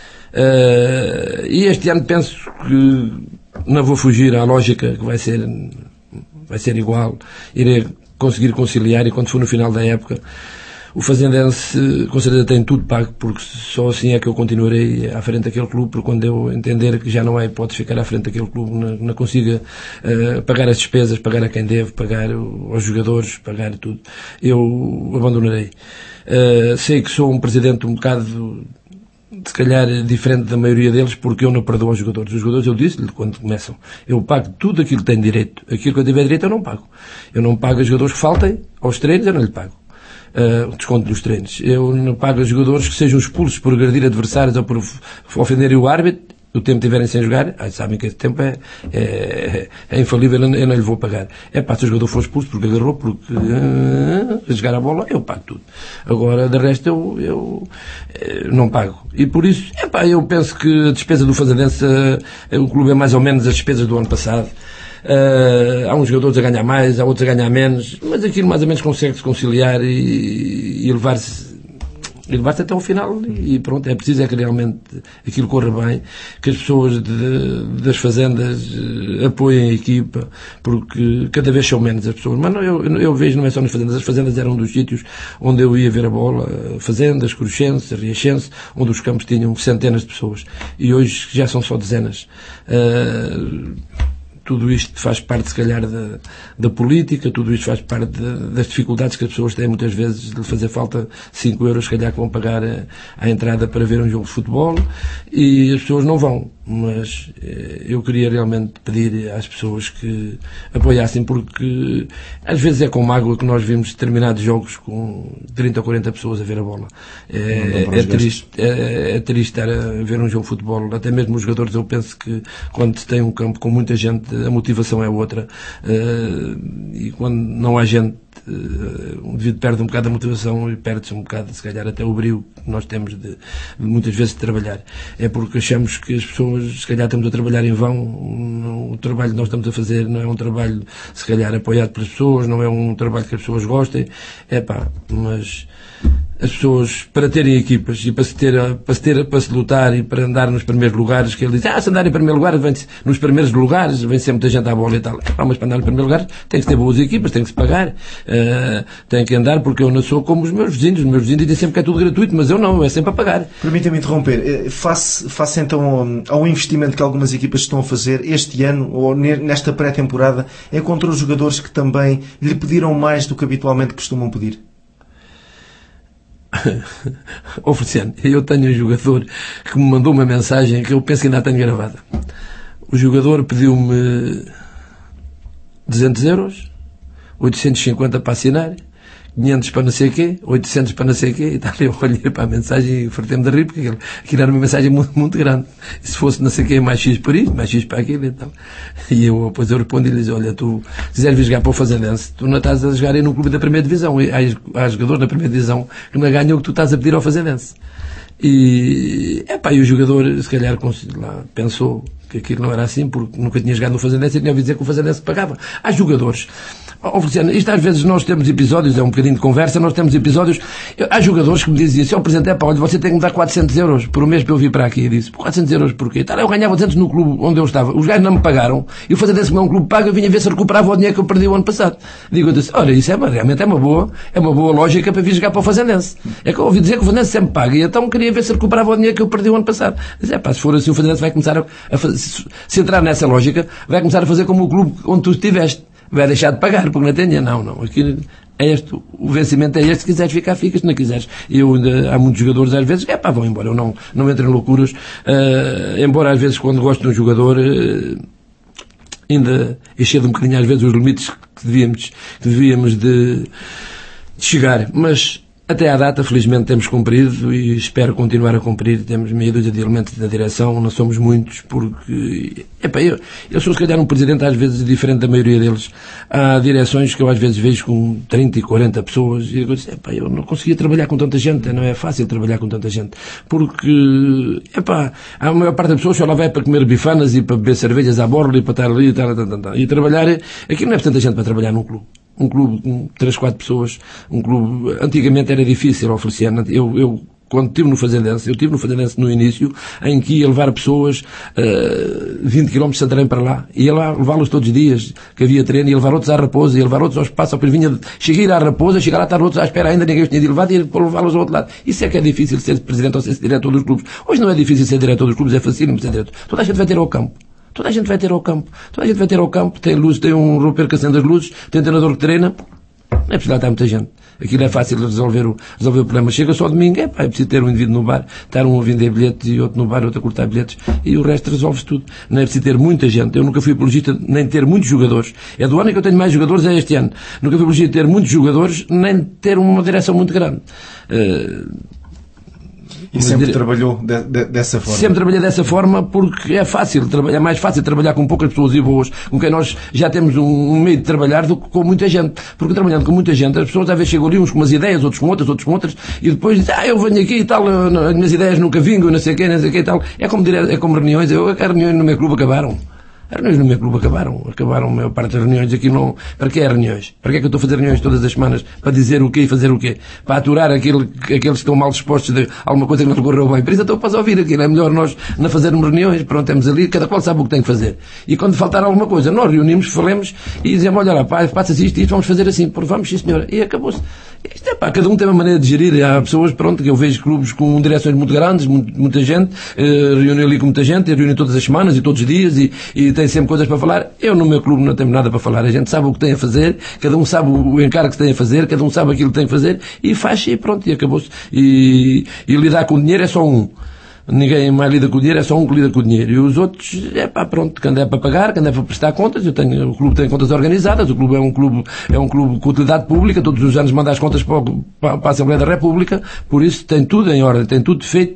E este ano penso que não vou fugir à lógica, que vai ser igual, irei conseguir conciliar, e quando for no final da época o Fazendense com certeza tem tudo pago, porque só assim é que eu continuarei à frente daquele clube, porque quando eu entender que já não há hipótese ficar à frente daquele clube, não consiga pagar as despesas, pagar a quem deve, pagar aos jogadores, pagar tudo, eu abandonarei. Sei que sou um presidente um bocado, se calhar, diferente da maioria deles, porque eu não perdoo aos jogadores. Os jogadores, eu disse-lhe quando começam, eu pago tudo aquilo que tenho direito. Aquilo que eu tiver direito eu não pago. Eu não pago a jogadores que faltem aos treinos, eu não lhe pago o desconto dos treinos. Eu não pago a jogadores que sejam expulsos por agredir adversários ou por ofenderem o árbitro, o tempo que tiverem sem jogar. Sabem que esse tempo é infalível, eu não lhe vou pagar. Se o jogador for expulso porque agarrou, porque a jogar a bola, eu pago tudo. Agora, de resto, eu não pago. E por isso, eu penso que a despesa do Fazendense, o clube é mais ou menos as despesas do ano passado. Há uns jogadores a ganhar mais, há outros a ganhar menos, mas aquilo mais ou menos consegue-se conciliar e levar-se até ao final, e pronto, é preciso que realmente aquilo corra bem, que as pessoas das fazendas apoiem a equipa, porque cada vez são menos as pessoas. Mas eu vejo, não é só nas fazendas, as fazendas eram um dos sítios onde eu ia ver a bola, fazendas, Coruchense, Riachense, onde os campos tinham centenas de pessoas, e hoje já são só dezenas. Tudo isto faz parte, se calhar, da política, tudo isto faz parte das dificuldades que as pessoas têm muitas vezes de fazer falta 5 euros, se calhar, que vão pagar à entrada para ver um jogo de futebol, e as pessoas não vão. Mas eu queria realmente pedir às pessoas que apoiassem, porque às vezes é com mágoa que nós vimos determinados jogos com 30 ou 40 pessoas a ver a bola. É triste estar a ver um jogo de futebol. Até mesmo os jogadores, eu penso que quando se tem um campo com muita gente, a motivação é outra, e quando não há gente o indivíduo perde um bocado a motivação e perde-se um bocado, se calhar, até o brio que nós temos de muitas vezes de trabalhar. É porque achamos que as pessoas, se calhar, estamos a trabalhar em vão. O trabalho que nós estamos a fazer não é um trabalho, se calhar, apoiado pelas pessoas, não é um trabalho que as pessoas gostem. Mas as pessoas, para terem equipas e para se lutar e para andar nos primeiros lugares, que ele diz, se andar em primeiro lugar, nos primeiros lugares, vem sempre muita gente à bola e tal. Mas para andar em primeiro lugar tem que ter boas equipas, tem que se pagar, tem que andar, porque eu não sou como os meus vizinhos dizem sempre que é tudo gratuito, mas eu não, é sempre a pagar. Permita-me interromper, face então ao investimento que algumas equipas estão a fazer este ano, ou nesta pré-temporada, é contra os jogadores que também lhe pediram mais do que habitualmente costumam pedir? Feliciano, eu tenho um jogador que me mandou uma mensagem que eu penso que ainda tenho gravada. O jogador pediu-me 200 euros, 850 para assinar, 500 para não sei o quê, 800 para não sei o quê, e tal. Eu olhei para a mensagem e fartei-me de rir, porque aquilo era uma mensagem muito, muito grande. E se fosse não sei o quê, mais X para isto, mais X para aquilo e tal. E depois eu respondi e lhe disse, olha, tu quiseres vir jogar para o Fazendense, tu não estás a jogar aí no clube da primeira divisão. Há jogadores na primeira divisão que não ganham o que tu estás a pedir ao Fazendense. E o jogador, se calhar, lá, pensou que aquilo não era assim, porque nunca tinha jogado no Fazendense e tinha ouvido dizer que o Fazendense pagava. Há jogadores. Feliciano, isto às vezes nós temos episódios, é um bocadinho de conversa, nós temos episódios, há jogadores que me dizem, se eu apresentei, olha, você tem que me dar 400 euros por mês para eu vir para aqui. Eu disse, 400 euros porquê? Eu ganhava 200 no clube onde eu estava, os gajos não me pagaram, e o Fazendense, como é um clube pago, eu vinha ver se recuperava o dinheiro que eu perdi o ano passado. Eu disse, olha, isso realmente é uma boa lógica para vir jogar para o Fazendense. É que eu ouvi dizer que o Fazendense sempre paga, e então queria ver se recuperava o dinheiro que eu perdi o ano passado. Disse, se for assim, o Fazendense vai começar a fazer, se entrar nessa lógica, vai começar a fazer como o clube onde tu estiveste. Vai deixar de pagar, porque não tem dinheiro. Não. Aqui é este, o vencimento é este. Se quiseres ficar, ficas. Se não quiseres. Há muitos jogadores, às vezes, vão embora. Eu não entro em loucuras. Embora, às vezes, quando gosto de um jogador, ainda excede um bocadinho, às vezes, os limites que devíamos de chegar. Mas, até à data, felizmente, temos cumprido e espero continuar a cumprir. Temos meia dúzia de elementos da direção, não somos muitos, porque, eu sou, se calhar, um presidente, às vezes, diferente da maioria deles. Há direções que eu, às vezes, vejo com 30 e 40 pessoas e eu digo, eu não conseguia trabalhar com tanta gente, não é fácil trabalhar com tanta gente, porque, a maior parte das pessoas só lá vai para comer bifanas e para beber cervejas à borla e para estar ali e trabalhar. Aqui não é tanta gente para trabalhar num clube. Um clube com 3, 4 pessoas, um clube, antigamente era difícil, Feliciano. Eu quando estive no Fazendense no início, em que ia levar pessoas 20 km de Santarém para lá, ia lá levá-los todos os dias, que havia treino, ia levar outros à Raposa, ia levar outros ao espaço, cheguei à Raposa, chegar lá, estar outros à espera ainda, ninguém os tinha levado, e ia levá-los ao outro lado. Isso é que é difícil ser presidente ou ser diretor dos clubes. Hoje não é difícil ser diretor dos clubes, é facílimo ser diretor. Toda a gente vai ter ao campo. Toda a gente vai ter ao campo, tem luz, tem um roupeiro que acende as luzes, tem treinador que treina, não é preciso lá estar muita gente. Aquilo é fácil de resolver o problema. Chega só domingo, é preciso ter um indivíduo no bar, estar um a vender bilhetes e outro no bar, outro a cortar bilhetes, e o resto resolve-se tudo. Não é preciso ter muita gente. Eu nunca fui apologista nem ter muitos jogadores. É do ano que eu tenho mais jogadores, é este ano. Nunca fui apologista de ter muitos jogadores, nem ter uma direção muito grande. E sempre trabalhou dessa forma? Sempre trabalhei dessa forma porque é mais fácil trabalhar com poucas pessoas e boas, com quem nós já temos um meio de trabalhar, do que com muita gente. Porque trabalhando com muita gente, as pessoas às vezes chegam ali uns com umas ideias, outros com outras, e depois dizem, eu venho aqui e tal, as minhas ideias nunca vingam, não sei o quê e tal. É como reuniões, as reuniões no meu clube acabaram. As reuniões no meu clube acabaram a maior parte das reuniões aqui não. Para que é reuniões? Para que é que eu estou a fazer reuniões todas as semanas? Para dizer o quê e fazer o quê? Para aturar aqueles que estão mal dispostos de alguma coisa que não correu bem. Por isso então posso ouvir aquilo. É melhor nós não fazermos reuniões. Pronto, temos ali, cada qual sabe o que tem que fazer. E quando faltar alguma coisa, nós reunimos, falemos e dizemos, olha lá, passa-se isto, vamos fazer assim. Vamos, sim senhora. E acabou-se. Isto cada um tem uma maneira de gerir. Há pessoas, que eu vejo clubes com direções muito grandes, muita gente, reúne ali com muita gente, reúne todas as semanas e todos os dias e tem sempre coisas para falar. Eu no meu clube não tenho nada para falar. A gente sabe o que tem a fazer, cada um sabe o encargo que tem a fazer, cada um sabe aquilo que tem a fazer e faz e pronto, e acabou-se. E lidar com o dinheiro é só um. Ninguém mais lida com o dinheiro, é só um que lida com o dinheiro. E os outros, pronto, quando é para pagar, quando é para prestar contas, o clube tem contas organizadas, o clube é um clube com utilidade pública, todos os anos manda as contas para a Assembleia da República, por isso tem tudo em ordem, tem tudo feito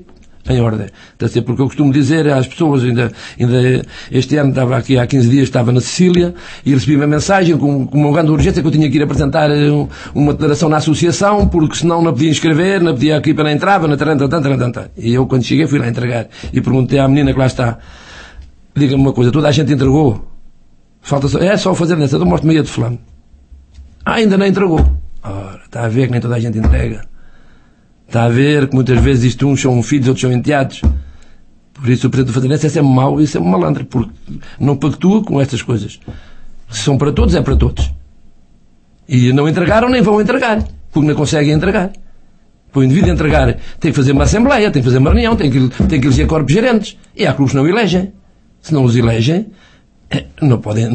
em ordem. Porque eu costumo dizer às pessoas, ainda este ano estava aqui, há 15 dias, estava na Sicília e recebi uma mensagem com uma grande urgência que eu tinha que ir apresentar uma declaração na associação, porque senão não podia inscrever, não podia, a equipa não entrava, e eu, quando cheguei, fui lá entregar e perguntei à menina que lá está, diga-me uma coisa, toda a gente entregou? Falta só, é só fazer nessa, eu mostro meia de fulano. Ainda não entregou. Ora, está a ver que nem toda a gente entrega. Está a ver que muitas vezes isto uns são filhos, outros são enteados. Por isso o Presidente do Fazendense é sempre mau e sempre malandro, porque não pactua com estas coisas. Se são para todos, é para todos. E não entregaram, nem vão entregar, porque não conseguem entregar. Para o indivíduo entregar, tem que fazer uma assembleia, tem que fazer uma reunião, tem que eleger corpos gerentes. E há clubes que não elegem. Se não os elegem, não podem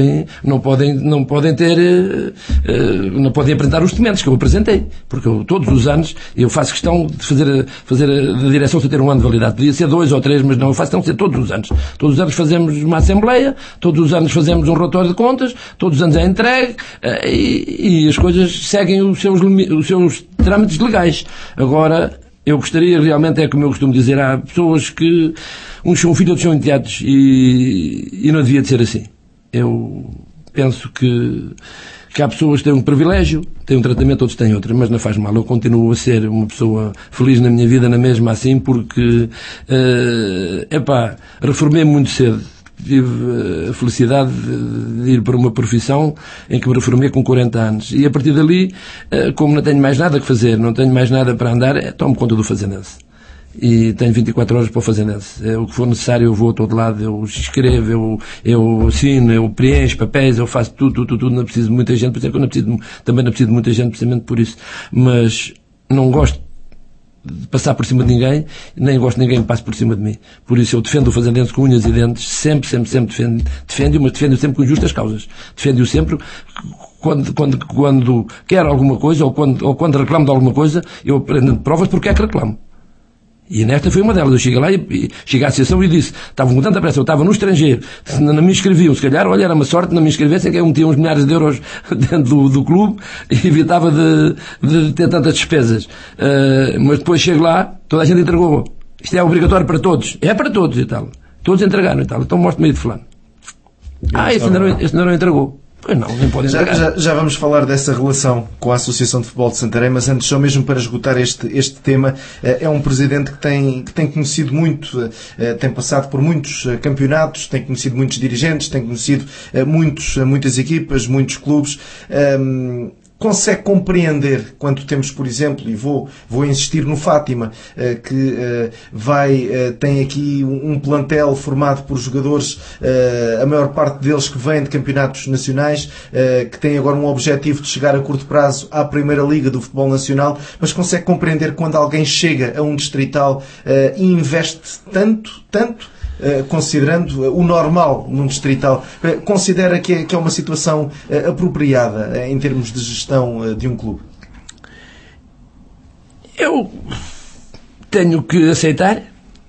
apresentar os documentos que eu apresentei, porque eu, todos os anos eu faço questão de fazer da direção sem ter um ano de validade. Podia ser 2 ou 3, mas não, eu faço questão de ser todos os anos. Todos os anos fazemos uma assembleia, todos os anos fazemos um relatório de contas, todos os anos é entregue e as coisas seguem os seus trâmites legais. Agora, eu gostaria realmente, como eu costumo dizer, há pessoas que uns são filhos, outros são enteados e não devia de ser assim. Eu penso que há pessoas que têm um privilégio, têm um tratamento, outros têm outro, mas não faz mal. Eu continuo a ser uma pessoa feliz na minha vida, na mesma assim, porque reformei-me muito cedo. Tive a felicidade de ir para uma profissão em que me reformei com 40 anos. E a partir dali, como não tenho mais nada que fazer, não tenho mais nada para andar, tomo conta do Fazendense. E tenho 24 horas para o Fazendense. O que for necessário eu vou a todo lado, eu escrevo, eu assino, eu preencho papéis, eu faço tudo. Não preciso de muita gente, por exemplo, também não preciso de muita gente precisamente por isso. Mas não gosto de passar por cima de ninguém, nem gosto de ninguém que passe por cima de mim. Por isso eu defendo o Fazendense com unhas e dentes, sempre defendo-o, mas defendo-o sempre com justas causas. Defendo-o sempre quando quero alguma coisa, ou quando reclamo de alguma coisa, eu aprendo provas porque é que reclamo. E nesta foi uma delas. Eu cheguei lá e cheguei à associação e disse, estavam com tanta pressa, eu estava no estrangeiro, se não me inscreviam, se calhar, olha, era uma sorte, não me inscrevessem, que eu metia uns milhares de euros dentro do clube e evitava de ter tantas despesas. Mas depois chego lá, toda a gente entregou. Isto é obrigatório para todos. É para todos e tal. Todos entregaram e tal. Então mostro meio de fulano. Esse ainda não entregou. Pois não, nem podem entregar. Já vamos falar dessa relação com a Associação de Futebol de Santarém, mas antes, só mesmo para esgotar este tema, é um presidente que tem conhecido muito, tem passado por muitos campeonatos, tem conhecido muitos dirigentes, tem conhecido muitas equipas, muitos clubes. Consegue compreender quando temos, por exemplo, e vou insistir no Fátima, que tem aqui um plantel formado por jogadores, a maior parte deles que vêm de campeonatos nacionais, que tem agora um objetivo de chegar a curto prazo à Primeira Liga do Futebol Nacional, mas consegue compreender quando alguém chega a um distrital e investe tanto, considerando o normal num distrital, considera que é uma situação apropriada em termos de gestão de um clube? Eu tenho que aceitar,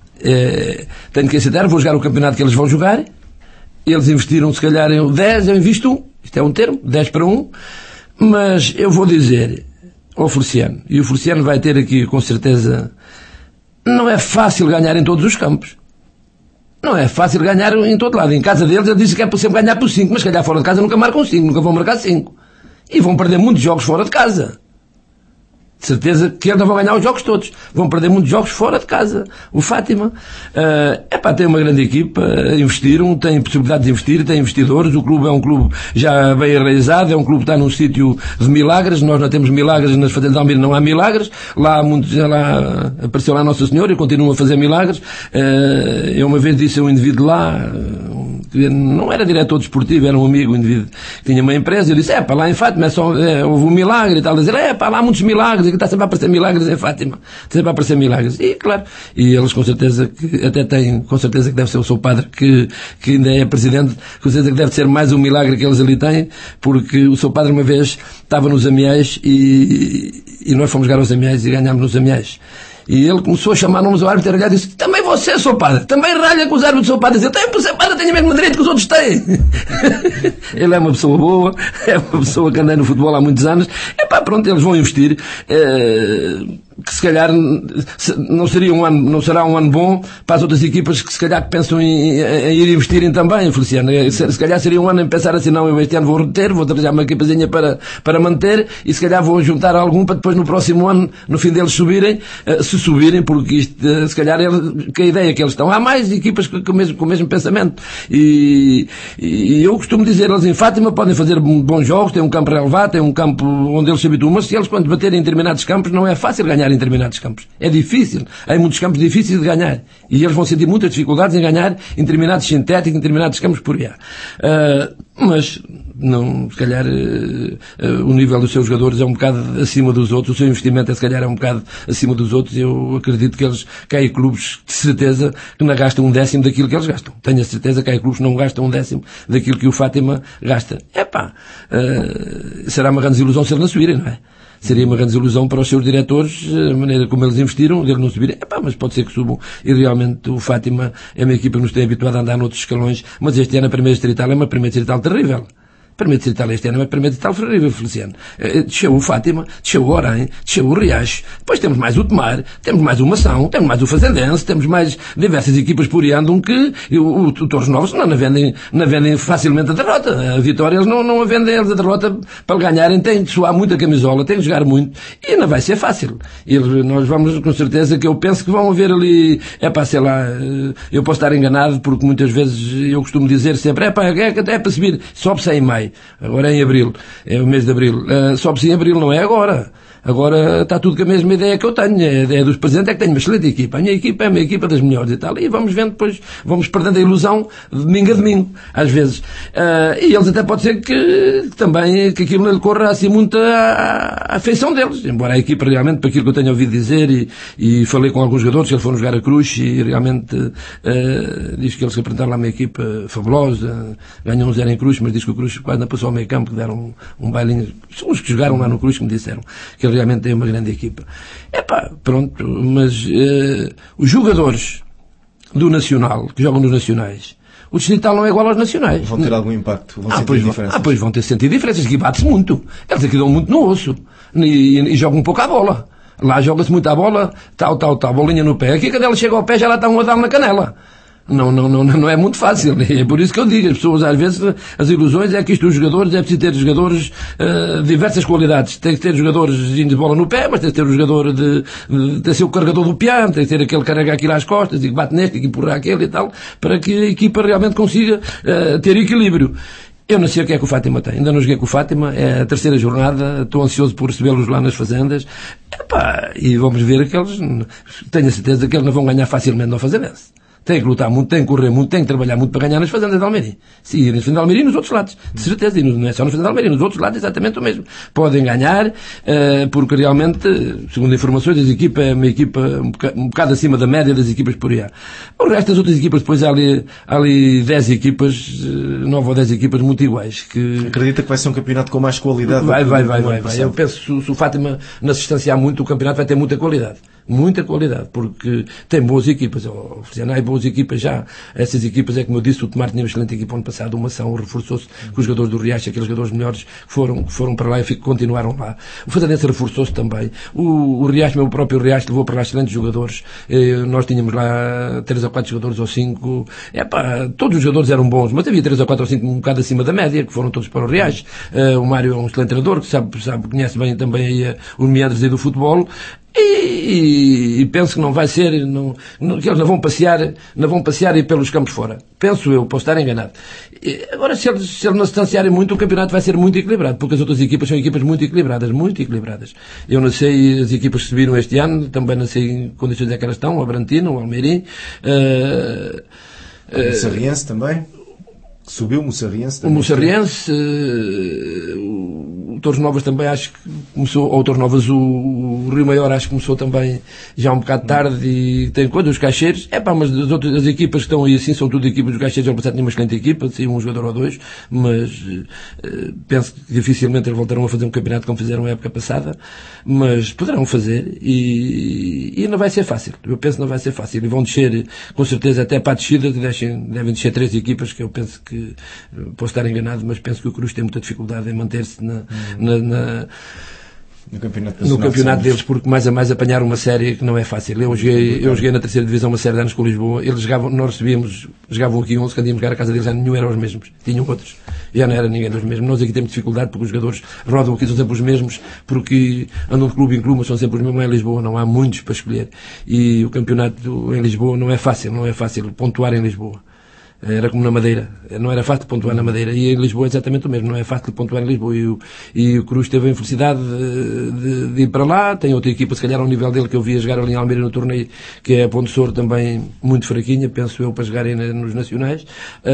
vou jogar o campeonato que eles vão jogar, eles investiram se calhar em 10, eu invisto 1, isto é um termo, 10 para 1, mas eu vou dizer ao Feliciano, e o Feliciano vai ter aqui com certeza, não é fácil ganhar em todos os campos. Não é fácil ganhar em todo lado. Em casa deles, eu disse que é sempre ganhar por 5, mas se calhar fora de casa nunca marcam 5, nunca vão marcar 5. E vão perder muitos jogos fora de casa. De certeza que eles não vão ganhar os jogos todos. Vão perder muitos jogos fora de casa. O Fátima, tem uma grande equipa, investiram, tem possibilidade de investir, tem investidores. O clube é um clube já bem enraizado, é um clube que está num sítio de milagres. Nós não temos milagres, nas fazendas de Almira não há milagres. Lá apareceu lá Nossa Senhora e continua a fazer milagres. Eu uma vez disse a um indivíduo lá, que não era diretor desportivo, era um amigo, um indivíduo que tinha uma empresa, eu disse, lá em Fátima houve um milagre e tal, dizer, lá há muitos milagres, e que está sempre a aparecer milagres em Fátima, sempre a aparecer milagres, e claro, e eles com certeza que até têm, com certeza que deve ser o seu padre, que ainda é presidente, com certeza que deve ser mais um milagre que eles ali têm, porque o seu padre uma vez estava nos Amiais e nós fomos jogar aos Amiais e ganhámos nos Amiais. E ele começou a chamar-nos ao árbitro e disse, também você, seu padre, também ralha com os árbitros do seu padre. Eu tenho por ser padre, tenho o mesmo direito que os outros têm. Ele é uma pessoa boa, é uma pessoa que anda no futebol há muitos anos. Pronto, eles vão investir. que se calhar não será um ano bom para as outras equipas que se calhar que pensam em ir investirem também, Feliciano. Se calhar seria um ano em pensar assim, não, eu este ano vou reter, vou trazer uma equipazinha para manter e se calhar vou juntar algum para depois no próximo ano, no fim deles subirem, se subirem, porque isto, se calhar que a ideia que eles estão, há mais equipas com o mesmo pensamento e eu costumo dizer, eles em Fátima podem fazer bons jogos, têm um campo relevado, têm um campo onde eles se habituam, mas se eles quando baterem em determinados campos, não é fácil ganhar em determinados campos. É difícil. Há muitos campos difíceis de ganhar. E eles vão sentir muitas dificuldades em ganhar em determinados sintéticos, em determinados campos por IA. Mas, não, se calhar, o nível dos seus jogadores é um bocado acima dos outros, o seu investimento se calhar é um bocado acima dos outros. Eu acredito que há clubes, de certeza, que não gastam 1/10 daquilo que eles gastam. Tenho a certeza que há clubes que não gastam 1/10 daquilo que o Fátima gasta. Será uma grande desilusão se eles não subirem, não é? Seria uma grande desilusão para os seus diretores, a maneira como eles investiram, de eles não subirem. Mas pode ser que subam. E realmente o Fátima é uma equipa que nos tem habituado a andar noutros escalões, mas este ano a primeira distrital é uma primeira distrital terrível. A primeira distrital este ano é uma primeira distrital terrível, Feliciano. Desceu o Fátima, desceu o Orém, desceu o Riacho, depois temos mais o Tomar, temos mais o Mação, temos mais o Fazendense, temos mais diversas equipas por aí andam que o Torres Novos não vendem facilmente a derrota. A vitória eles não a vendem, eles a derrota para ganharem têm de suar muito a camisola, têm de jogar muito e não vai ser fácil. Nós vamos com certeza que eu penso que vão haver ali, sei lá, eu posso estar enganado porque muitas vezes eu costumo dizer sempre, é para subir, sobe-se em maio. Agora é em abril, é o mês de abril. Sobe-se em abril, não é agora. Agora está tudo com a mesma ideia que eu tenho. A ideia dos presentes é que tenho uma excelente equipa. A minha equipa é uma equipa das melhores e tal. E vamos vendo depois, vamos perdendo a ilusão de domingo a domingo, às vezes. E eles até pode ser que também, que aquilo não lhe corra assim muito à afeição deles. Embora a equipa realmente, para aquilo que eu tenho ouvido dizer e falei com alguns jogadores, eles foram jogar a Cruz e realmente diz que eles se apresentaram lá uma equipa fabulosa, ganham 1-0 em Cruz, mas diz que o Cruz quase não passou ao meio campo, que deram um bailinho. São os que jogaram lá no Cruz que me disseram que realmente tem uma grande equipa. Pronto, mas os jogadores do Nacional, que jogam nos Nacionais, o distrital não é igual aos Nacionais. Vão ter algum impacto? Vão sentir diferenças? Pois vão ter sentido diferenças, que bate-se muito. Eles aqui dão muito no osso. E jogam um pouco à bola. Lá joga-se muito à bola, tal, bolinha no pé. Aqui quando ela chega ao pé já lá está um a dar na canela. Não é muito fácil. É por isso que eu digo, as pessoas às vezes, as ilusões é que isto dos jogadores, é preciso ter jogadores de diversas qualidades. Tem que ter jogadores de bola no pé, mas tem que ter o jogador tem que ser o carregador do piano, tem que ter aquele que carrega aquilo às costas e que bate neste e que empurra aquele e tal, para que a equipa realmente consiga ter equilíbrio. Eu não sei o que é que o Fátima tem. Ainda não joguei com o Fátima. É a terceira jornada. Estou ansioso por recebê-los lá nas fazendas. E vamos ver que eles... Tenho a certeza que eles não vão ganhar facilmente no Fazendense. Tem que lutar muito, tem que correr muito, tem que trabalhar muito para ganhar nas fazendas de Almeirim. Sim, nas fazendas de Almeirim e nos outros lados. De certeza. E não é só nas fazendas de Almeirim. Nos outros lados exatamente o mesmo. Podem ganhar, porque realmente, segundo informações, a equipa é uma equipa um bocado acima da média das equipas por aí. O resto das outras equipas, depois há ali 10 equipas, 9 ou 10 equipas muito iguais. Acredita que vai ser um campeonato com mais qualidade? Vai. Eu penso, se o Fátima não se distanciar muito, o campeonato vai ter muita qualidade. Muita qualidade, porque tem boas equipas. Há boas equipas já. Essas equipas, é como eu disse, o Tomar tinha uma excelente equipa ano passado, uma ação, reforçou-se com os jogadores do Riacho, aqueles jogadores melhores que foram para lá e continuaram lá. O Fazendense reforçou-se também. O Riacho, o próprio Riacho, levou para lá excelentes jogadores. Nós tínhamos lá 3 ou 4 jogadores ou 5. Todos os jogadores eram bons, mas havia 3 ou 4 ou 5 um bocado acima da média, que foram todos para o Riacho. O Mário é um excelente treinador, que conhece bem também aí os meandros aí do futebol. E penso que não vai ser, que eles não vão passear e ir pelos campos fora. Penso eu, posso estar enganado. Agora, se eles não se distanciarem muito, o campeonato vai ser muito equilibrado, porque as outras equipas são equipas muito equilibradas. Eu não sei, as equipas que subiram este ano, também não sei em condições é que elas estão, o Abrantino, o Almeirim, o Moçarriense também. Subiu o Moçarriense também. O Moçarriense, o Torres Novas também acho que começou, ou Torres Novas, o Rio Maior acho que começou também já um bocado tarde e tem coisa, os Caixeiros, mas as equipas que estão aí assim são tudo equipas, os Caixeiros, ao passado tinha uma excelente equipa, saiu um jogador ou dois, mas penso que dificilmente eles voltarão a fazer um campeonato como fizeram a época passada, mas poderão fazer e não vai ser fácil, eu penso que não vai ser fácil, e vão descer com certeza até para a descida, devem descer 3 equipas, que eu penso que posso estar enganado, mas penso que o Cruz tem muita dificuldade em manter-se no campeonato deles, porque mais a mais apanhar uma série que não é fácil. Eu joguei na terceira divisão uma série de anos com Lisboa, eles jogavam aqui 11, quando íamos jogar a casa deles, já nenhum eram os mesmos, tinham outros, já não era ninguém dos mesmos. Nós aqui temos dificuldade porque os jogadores rodam aqui, são sempre os mesmos, porque andam de clube em clube, mas são sempre os mesmos. Em Lisboa não há muitos para escolher, e o campeonato em Lisboa não é fácil pontuar em Lisboa. Era como na Madeira, não era fácil pontuar na Madeira, e em Lisboa é exatamente o mesmo, não é fácil pontuar em Lisboa, e o Cruz teve a infelicidade de ir para lá. Tem outra equipa, se calhar ao nível dele, que eu via jogar ali em Almeida no torneio, que é a Ponte Sor, também muito fraquinha, penso eu, para jogarem nos nacionais,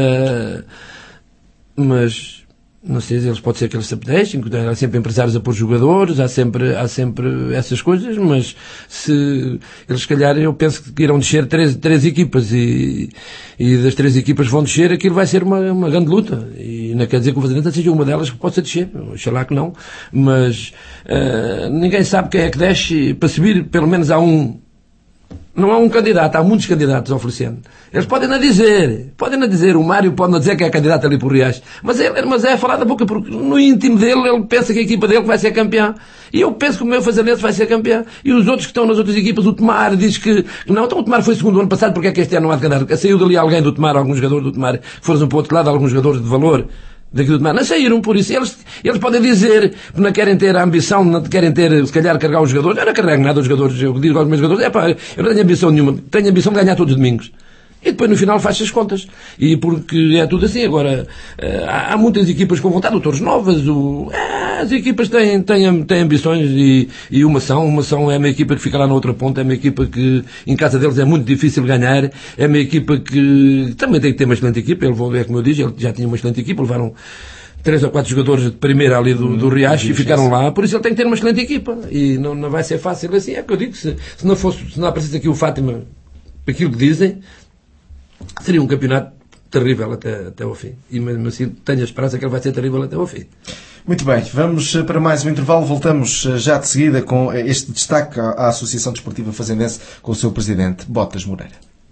mas não sei, pode ser que eles se apetecem, há sempre empresários a pôr jogadores, há sempre essas coisas, mas se eles, se calhar, eu penso que irão descer três equipas, e das 3 equipas vão descer, aquilo vai ser uma grande luta, e não quer dizer que o Fazendente seja uma delas que possa descer, oxalá que não, mas ninguém sabe quem é que desce. Para subir, pelo menos há um. Não há um candidato, há muitos candidatos ao Feliciano. Eles podem não dizer, o Mário pode não dizer que é candidato ali por Riacho, mas é falar da boca, porque no íntimo dele, ele pensa que a equipa dele vai ser campeã. E eu penso que o meu Fazendente vai ser campeão. E os outros que estão nas outras equipas, o Tomar diz que não, então o Tomar foi segundo ano passado, porque é que este ano não há de candidato? Saiu dali alguém do Tomar, algum jogador do Tomar, que foram para o outro lado, alguns jogadores de valor daqui do Tomar, não saíram. Por isso eles podem dizer que não querem ter a ambição, não querem ter, se calhar, carregar os jogadores. Eu não carrego nada os jogadores, eu digo aos meus jogadores, eu não tenho ambição nenhuma, tenho ambição de ganhar todos os domingos. E depois no final faz as contas. E porque é tudo assim. Agora, há muitas equipas com vontade, autores novas, as equipas têm ambições, e uma são é uma equipa que fica lá na outra ponta, é uma equipa que em casa deles é muito difícil ganhar, é uma equipa que também tem que ter uma excelente equipa. Ele, como eu disse, ele já tinha uma excelente equipa, levaram 3 ou 4 jogadores de primeira ali do Riacho e ficaram lá, por isso ele tem que ter uma excelente equipa, e não vai ser fácil assim. É que eu digo, se não aparecesse aqui o Fátima, aquilo que dizem, seria um campeonato terrível até ao fim. E mesmo assim tenho a esperança que ele vai ser terrível até ao fim. Muito bem, vamos para mais um intervalo. Voltamos já de seguida com este destaque à Associação Desportiva Fazendense, com o seu presidente, Botas Moreira.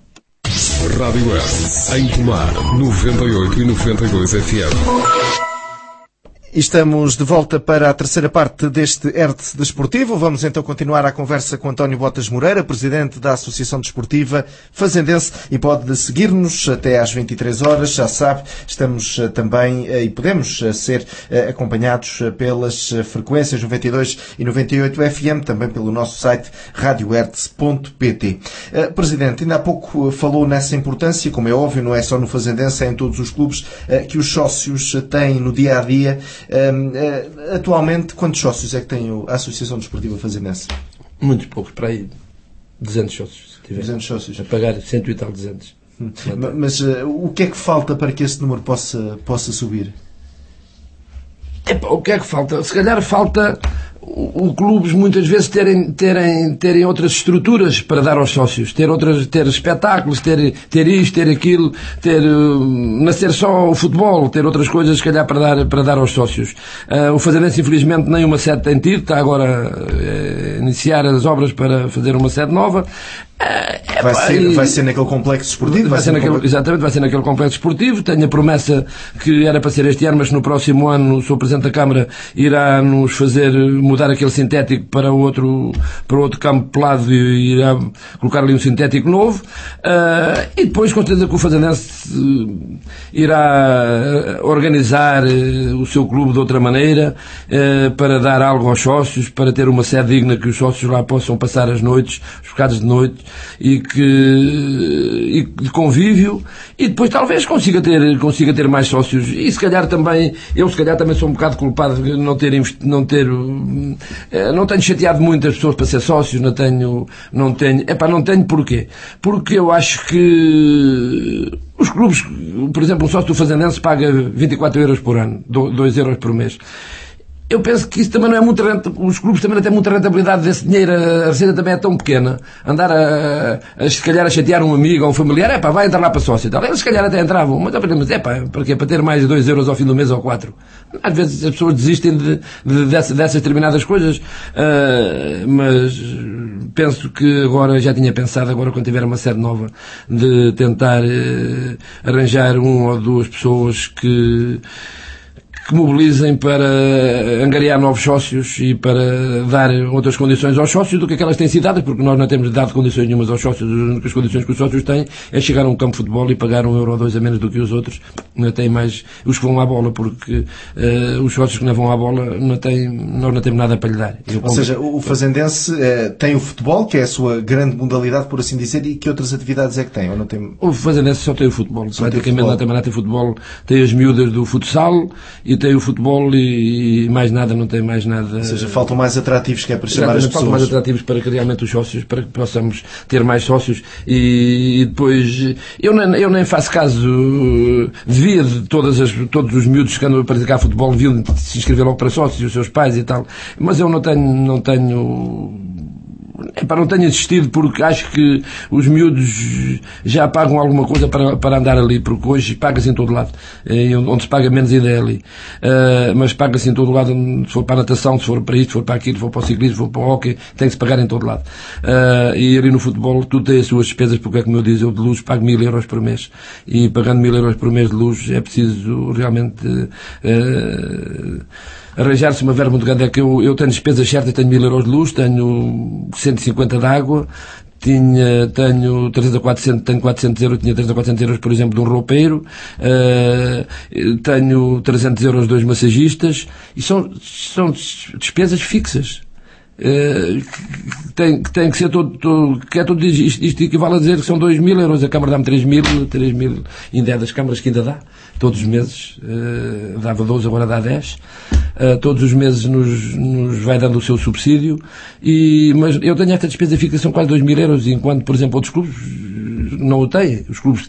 Rádio Hertz, em Tomar, 98 e 92 FM. Estamos de volta para a terceira parte deste Hertz Desportivo. Vamos então continuar a conversa com António Botas Moreira, presidente da Associação Desportiva Fazendense, e pode seguir-nos até às 23 horas. Já sabe, estamos também e podemos ser acompanhados pelas frequências 92 e 98 FM, também pelo nosso site radiohertz.pt. Presidente, ainda há pouco falou nessa importância, como é óbvio, não é só no Fazendense, é em todos os clubes, que os sócios têm no dia-a-dia. Atualmente, quantos sócios é que tem a Associação Desportiva Fazendense? Muitos poucos, para aí 200 sócios. 200 sócios. A pagar 100 e tal 200. Mas o que é que falta para que esse número possa subir? O que é que falta? Se calhar falta o clubes muitas vezes terem outras estruturas para dar aos sócios, ter espetáculos, ter isto, ter aquilo, não ser só o futebol, ter outras coisas, se calhar, para dar aos sócios. O Fazendense, infelizmente, nem uma sede tem tido, está agora a iniciar as obras para fazer uma sede nova. Vai ser naquele complexo esportivo? Exatamente, vai ser naquele complexo esportivo. Tenho a promessa que era para ser este ano, mas no próximo ano o Sr. Presidente da Câmara irá nos fazer mudar aquele sintético para outro campo pelado e irá colocar ali um sintético novo. E depois, com certeza, que o Fazendense irá organizar o seu clube de outra maneira, para dar algo aos sócios, para ter uma sede digna, que os sócios lá possam passar as noites, os bocados de noite, e de convívio, e depois talvez consiga ter mais sócios. E se calhar também sou um bocado culpado de não tenho chateado muito as pessoas para ser sócios. Não tenho porquê? Porque eu acho que os clubes, por exemplo, um sócio do Fazendense paga 24 euros por ano, 2 euros por mês. Eu penso que isso também não é muito rentável. Os clubes também não têm muita rentabilidade desse dinheiro. A receita também é tão pequena. Andar se calhar a chatear um amigo ou um familiar, vai entrar lá para sócio e tal. Eles se calhar até entravam, mas para quê? Para ter mais de 2 euros ao fim do mês ou 4. Às vezes as pessoas desistem dessas determinadas coisas, mas penso que agora, já tinha pensado, agora quando tiver uma sede nova, de tentar arranjar 1 ou 2 pessoas que mobilizem para angariar novos sócios e para dar outras condições aos sócios do que aquelas que têm sido dadas, porque nós não temos dado condições nenhumas aos sócios. As únicas condições que os sócios têm é chegar a um campo de futebol e pagar €1 ou €2 a menos do que os outros. Não têm mais os que vão à bola, porque os sócios que não vão à bola nós não temos nada para lhe dar. Ou seja, o Fazendense tem o futebol, que é a sua grande modalidade, por assim dizer, e que outras atividades é que tem? Ou não tem... O Fazendense só tem o futebol. Praticamente não tem mais nada, tem futebol. Tem as miúdas do futsal e tem o futebol e mais nada, não tem mais nada. Ou seja, faltam mais atrativos, que é para chamar as pessoas. Faltam mais atrativos para que realmente os sócios, para que possamos ter mais sócios e depois eu nem faço caso, devia de todos os miúdos que andam a praticar futebol deviam se inscrever logo para sócios, os seus pais e tal, mas eu não tenho insistido, porque acho que os miúdos já pagam alguma coisa para andar ali, porque hoje paga-se em todo lado, onde se paga menos ainda é ali, mas paga-se em todo lado, se for para a natação, se for para isto, se for para aquilo, se for para o ciclismo, se for para o hóquei, tem que se pagar em todo lado, e ali no futebol tudo tem as suas despesas, porque é como eu digo, eu de luz pago €1.000 por mês, e pagando €1.000 por mês de luz é preciso realmente arranjar-se uma verba muito grande. É que eu tenho despesas certas, tenho €1.000 de luz, tenho 150 de água, tenho 300 a 400, tenho 400 euros, tinha 300 a 400 euros, por exemplo, de um roupeiro, tenho 300 euros de 2 massagistas, e são despesas fixas. Tem que ser todo isto equivale a dizer que são €2.000, a Câmara dá-me 3.000, ainda é das câmaras que ainda dá, todos os meses, dava 12, agora dá 10, todos os meses nos vai dando o seu subsídio, mas eu tenho esta despesa fixa, são quase €2.000, enquanto, por exemplo, outros clubes não o têm. Os clubes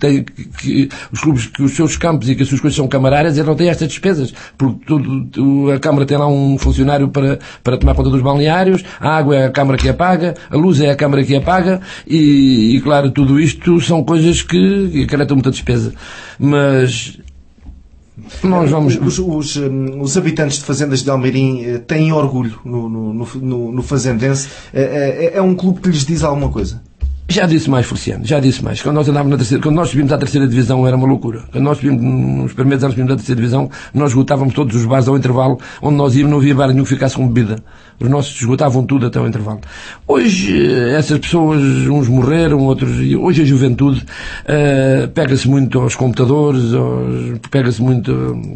que os seus campos e que as suas coisas são camarárias, eles não têm estas despesas, porque a Câmara tem lá um funcionário para tomar conta dos balneários, a água é a Câmara que a paga, a luz é a Câmara que a paga, e claro, tudo isto são coisas que acarretam muita despesa. Mas nós vamos... Os habitantes de fazendas de Almeirim têm orgulho no Fazendense. É um clube que lhes diz alguma coisa? Já disse mais, Feliciano, já disse mais. Quando nós subimos à terceira divisão era uma loucura. Quando nós subimos, nos primeiros anos subimos à terceira divisão, nós esgotávamos todos os bares ao intervalo, onde nós íamos, não havia bar nenhum que ficasse com bebida. Os nossos esgotavam tudo até ao intervalo. Hoje, essas pessoas, uns morreram, outros... Hoje a juventude pega-se muito aos computadores, pega-se muito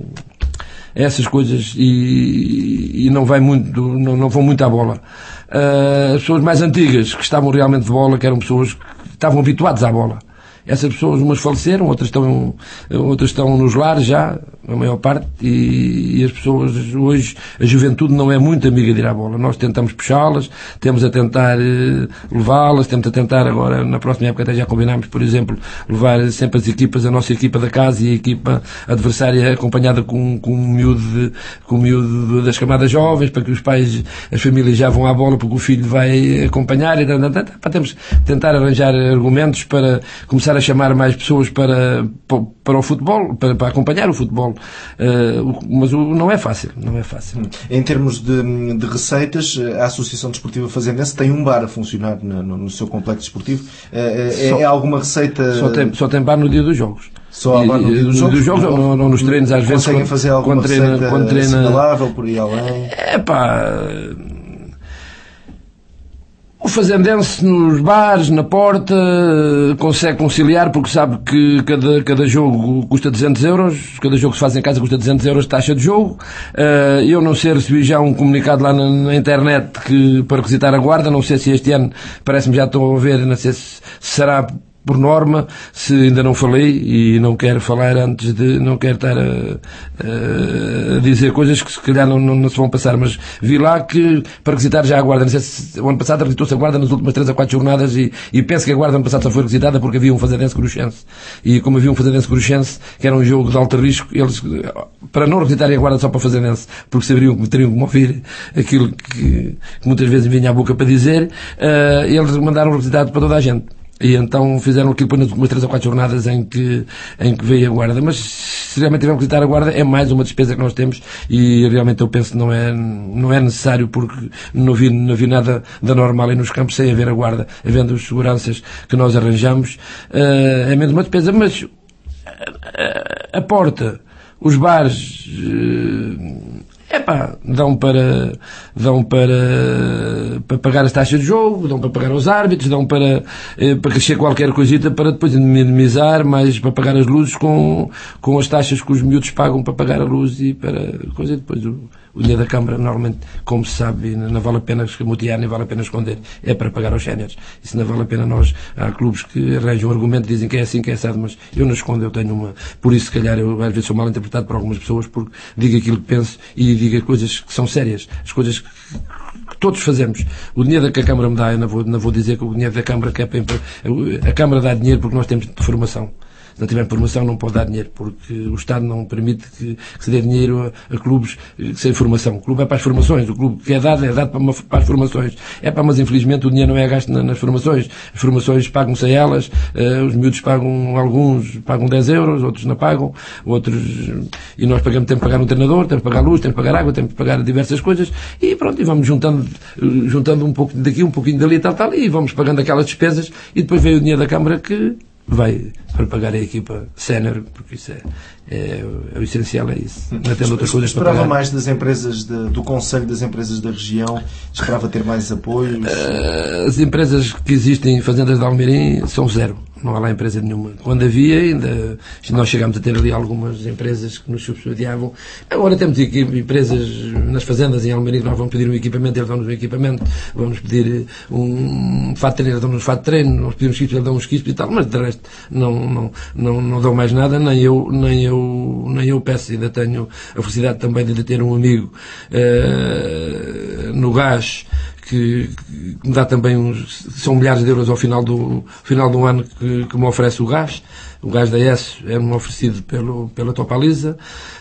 a essas coisas e não vai muito, não vão muito à bola. As pessoas mais antigas, que estavam realmente de bola, que eram pessoas que estavam habituadas à bola. Essas pessoas, umas faleceram, outras estão nos lares já, a maior parte, e as pessoas hoje, a juventude não é muito amiga de ir à bola. Nós tentamos puxá-las, temos a tentar levá-las, temos a tentar agora, na próxima época até já combinámos, por exemplo, levar sempre as equipas, a nossa equipa da casa e a equipa adversária acompanhada com um miúdo das camadas jovens, para que os pais, as famílias já vão à bola porque o filho vai acompanhar, e temos tentar arranjar argumentos para começar a chamar mais pessoas para o futebol, para acompanhar o futebol. Mas não é fácil. Em termos de receitas, a Associação Desportiva Fazendense tem um bar a funcionar no seu complexo desportivo. É alguma receita... Só tem bar no dia dos jogos. Só há bar no dia dos jogos? Ou nos treinos, às vezes. Conseguem fazer alguma receita assinalável por aí além? O fazendense nos bares, na porta, consegue conciliar porque sabe que cada jogo custa 200 euros, cada jogo que se faz em casa custa 200 euros de taxa de jogo. Eu não sei, recebi já um comunicado lá na internet para requisitar a guarda, não sei se este ano, parece-me já estou a ver, não sei se será por norma, se ainda não falei, e não quero falar antes de, não quero estar a dizer coisas que se calhar não se vão passar, mas vi lá que para requisitar já a guarda, não sei se o ano passado requisitou-se a guarda nas últimas 3 a 4 jornadas, e penso que a guarda ano passado só foi requisitada porque havia um Fazendense Cruxense, e como havia um Fazendense Cruxense que era um jogo de alto risco, eles, para não requisitarem a guarda só para o Fazendense, porque saberiam que teriam que ouvir aquilo que muitas vezes vinha à boca para dizer, eles mandaram requisitado para toda a gente. E então fizeram aquilo depois nas últimas 3 ou 4 jornadas em que veio a guarda. Mas se realmente tivermos que visitar a guarda, é mais uma despesa que nós temos, e realmente eu penso que não é necessário, porque não vi nada da normal aí nos campos sem haver a guarda, havendo as seguranças que nós arranjamos. É menos uma despesa, mas a porta, Os bares, dão para pagar as taxas de jogo, dão para pagar os árbitros, dão para crescer qualquer coisita para depois minimizar, mas para pagar as luzes com as taxas que os miúdos pagam para pagar a luz e para coisa. Depois o dinheiro da Câmara, normalmente, como se sabe, não vale a pena escamotear, nem vale a pena esconder, é para pagar aos séniores. Isso não vale a pena. Há clubes que arranjam um argumento, dizem que é assim, que é assado, mas eu não escondo, eu tenho uma. Por isso, se calhar, eu às vezes sou mal interpretado por algumas pessoas, porque digo aquilo que penso e digo coisas que são sérias, as coisas que todos fazemos. O dinheiro que a Câmara me dá, eu não vou dizer que o dinheiro da Câmara que é para. A Câmara dá dinheiro porque nós temos formação. Se não tiver formação não pode dar dinheiro, porque o Estado não permite que se dê dinheiro a clubes sem formação. O clube é para as formações, o clube que é dado para as formações. Mas infelizmente o dinheiro não é gasto nas formações. As formações pagam-se a elas, os miúdos pagam, alguns pagam 10 euros, outros não pagam, e nós temos que pagar um treinador, temos que pagar luz, temos que pagar água, temos que pagar diversas coisas, e pronto, e vamos juntando um pouco daqui, um pouquinho dali, tal, e vamos pagando aquelas despesas, e depois vem o dinheiro da Câmara que vai para pagar a equipa sénior, porque isso é o essencial, é isso. Não tendo outras coisas para pagar. Esperava mais das empresas do Conselho das Empresas da região? Esperava ter mais apoios? As empresas que existem, fazendas de Almeirim, são zero. Não há lá empresa nenhuma. Quando havia, ainda nós chegámos a ter ali algumas empresas que nos subsidiavam. Agora temos empresas nas fazendas em Almeirim, nós vamos pedir um equipamento, eles dão-nos um equipamento, vamos pedir um fato de treino, eles dão-nos um fato de treino, nós pedimos kits, eles dão uns kits e tal, mas de resto não dão mais nada, nem eu peço. Ainda tenho a felicidade também de ter um amigo no gás que me dá também são milhares de euros ao final do ano que me oferece o gás da ESSO, é-me oferecido pela Topalisa,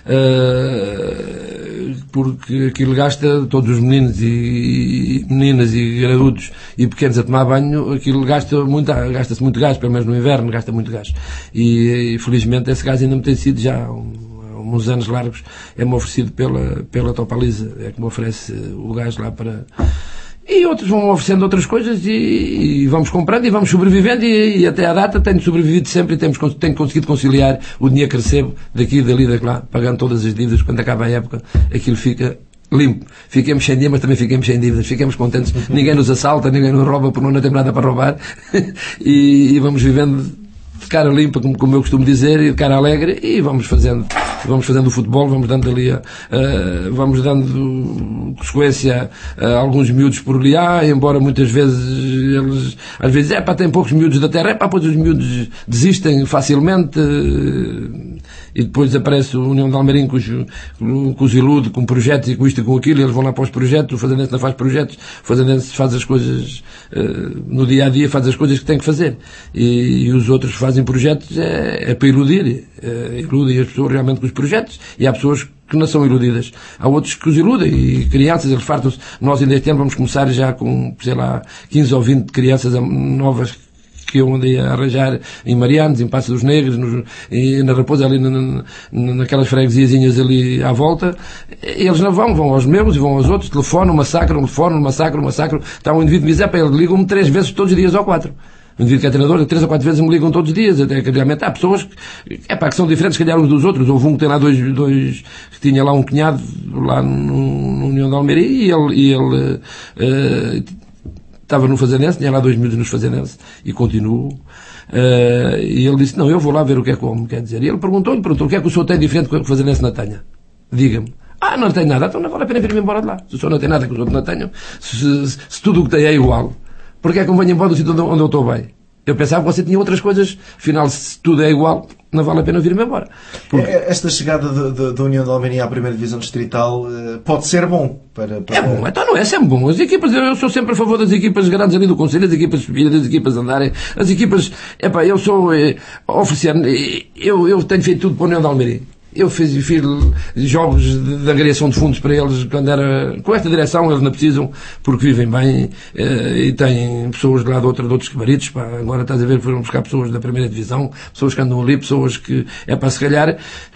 porque aquilo gasta todos os meninos e meninas e graúdos e pequenos a tomar banho, aquilo gasta-se muito gás, pelo menos no inverno gasta muito gás, e felizmente esse gás ainda me tem sido já uns anos largos, é-me oferecido pela Topalisa, é que me oferece o gás lá para. E outros vão oferecendo outras coisas e vamos comprando e vamos sobrevivendo e até à data tenho sobrevivido sempre e tenho conseguido conciliar o dinheiro que recebo daqui, dali, daquela, pagando todas as dívidas. Quando acaba a época, aquilo fica limpo. Fiquemos sem dinheiro, mas também fiquemos sem dívidas. Fiquemos contentes. Ninguém nos assalta, ninguém nos rouba porque não tem nada para roubar. E vamos vivendo de cara limpa, como eu costumo dizer, e de cara alegre, e vamos fazendo o futebol, vamos dando ali vamos dando sequência a alguns miúdos por ali, embora muitas vezes eles, às vezes, tem poucos miúdos da terra, pois os miúdos desistem facilmente, e depois aparece a União de Almeirim que os ilude com projetos e com isto e com aquilo, e eles vão lá para os projetos, o Fazendense não faz projetos, o Fazendense faz as coisas no dia a dia, faz as coisas que tem que fazer, e os outros fazem projetos é para iludir, iludem as pessoas realmente com os projetos, e há pessoas que não são iludidas. Há outros que os iludem, e crianças, eles fartam-se. Nós ainda este ano vamos começar já com, sei lá, 15 ou 20 crianças novas que eu andei a arranjar em Marianos, em Passo dos Negros, e na Raposa, ali naquelas freguesiazinhas ali à volta. Eles não vão aos meus e vão aos outros, telefonam, massacram. Está um indivíduo que diz, ele ligam-me 3 vezes todos os dias ou 4. Um indivíduo que é treinador, 3 ou 4 vezes me ligam todos os dias, até que realmente há pessoas que são diferentes, se calhar uns dos outros. Houve um que tem lá dois que tinha lá um cunhado, lá no União de Almeirim, e ele estava no Fazendense, tinha lá 2 miúdos nos Fazendense, e continuo. E ele disse, não, eu vou lá ver o que é como, quer dizer. E ele perguntou-lhe, o que é que o senhor tem diferente com o Fazendense não tenha? Diga-me. Não tem nada, então não vale a pena vir-me embora de lá. Se o senhor não tem nada que os outros não tenham, se tudo o que tem é igual, porque é que eu venho embora do sítio onde eu estou bem? Eu pensava que você tinha outras coisas, afinal, se tudo é igual, não vale a pena vir-me embora. Porque esta chegada da União de Almeirim à primeira divisão distrital pode ser bom para... É bom, então não é sempre bom. As equipas, eu sou sempre a favor das equipas grandes ali do Conselho, das equipas subidas, das equipas andarem, as equipas, eu sou oficial, eu tenho feito tudo para a União de Almeirim. Eu fiz jogos de angariação de fundos para eles quando era com esta direção, eles não precisam porque vivem bem, e têm pessoas de lá de outros gabaritos, agora estás a ver, foram buscar pessoas da primeira divisão, pessoas que andam ali, pessoas que se calhar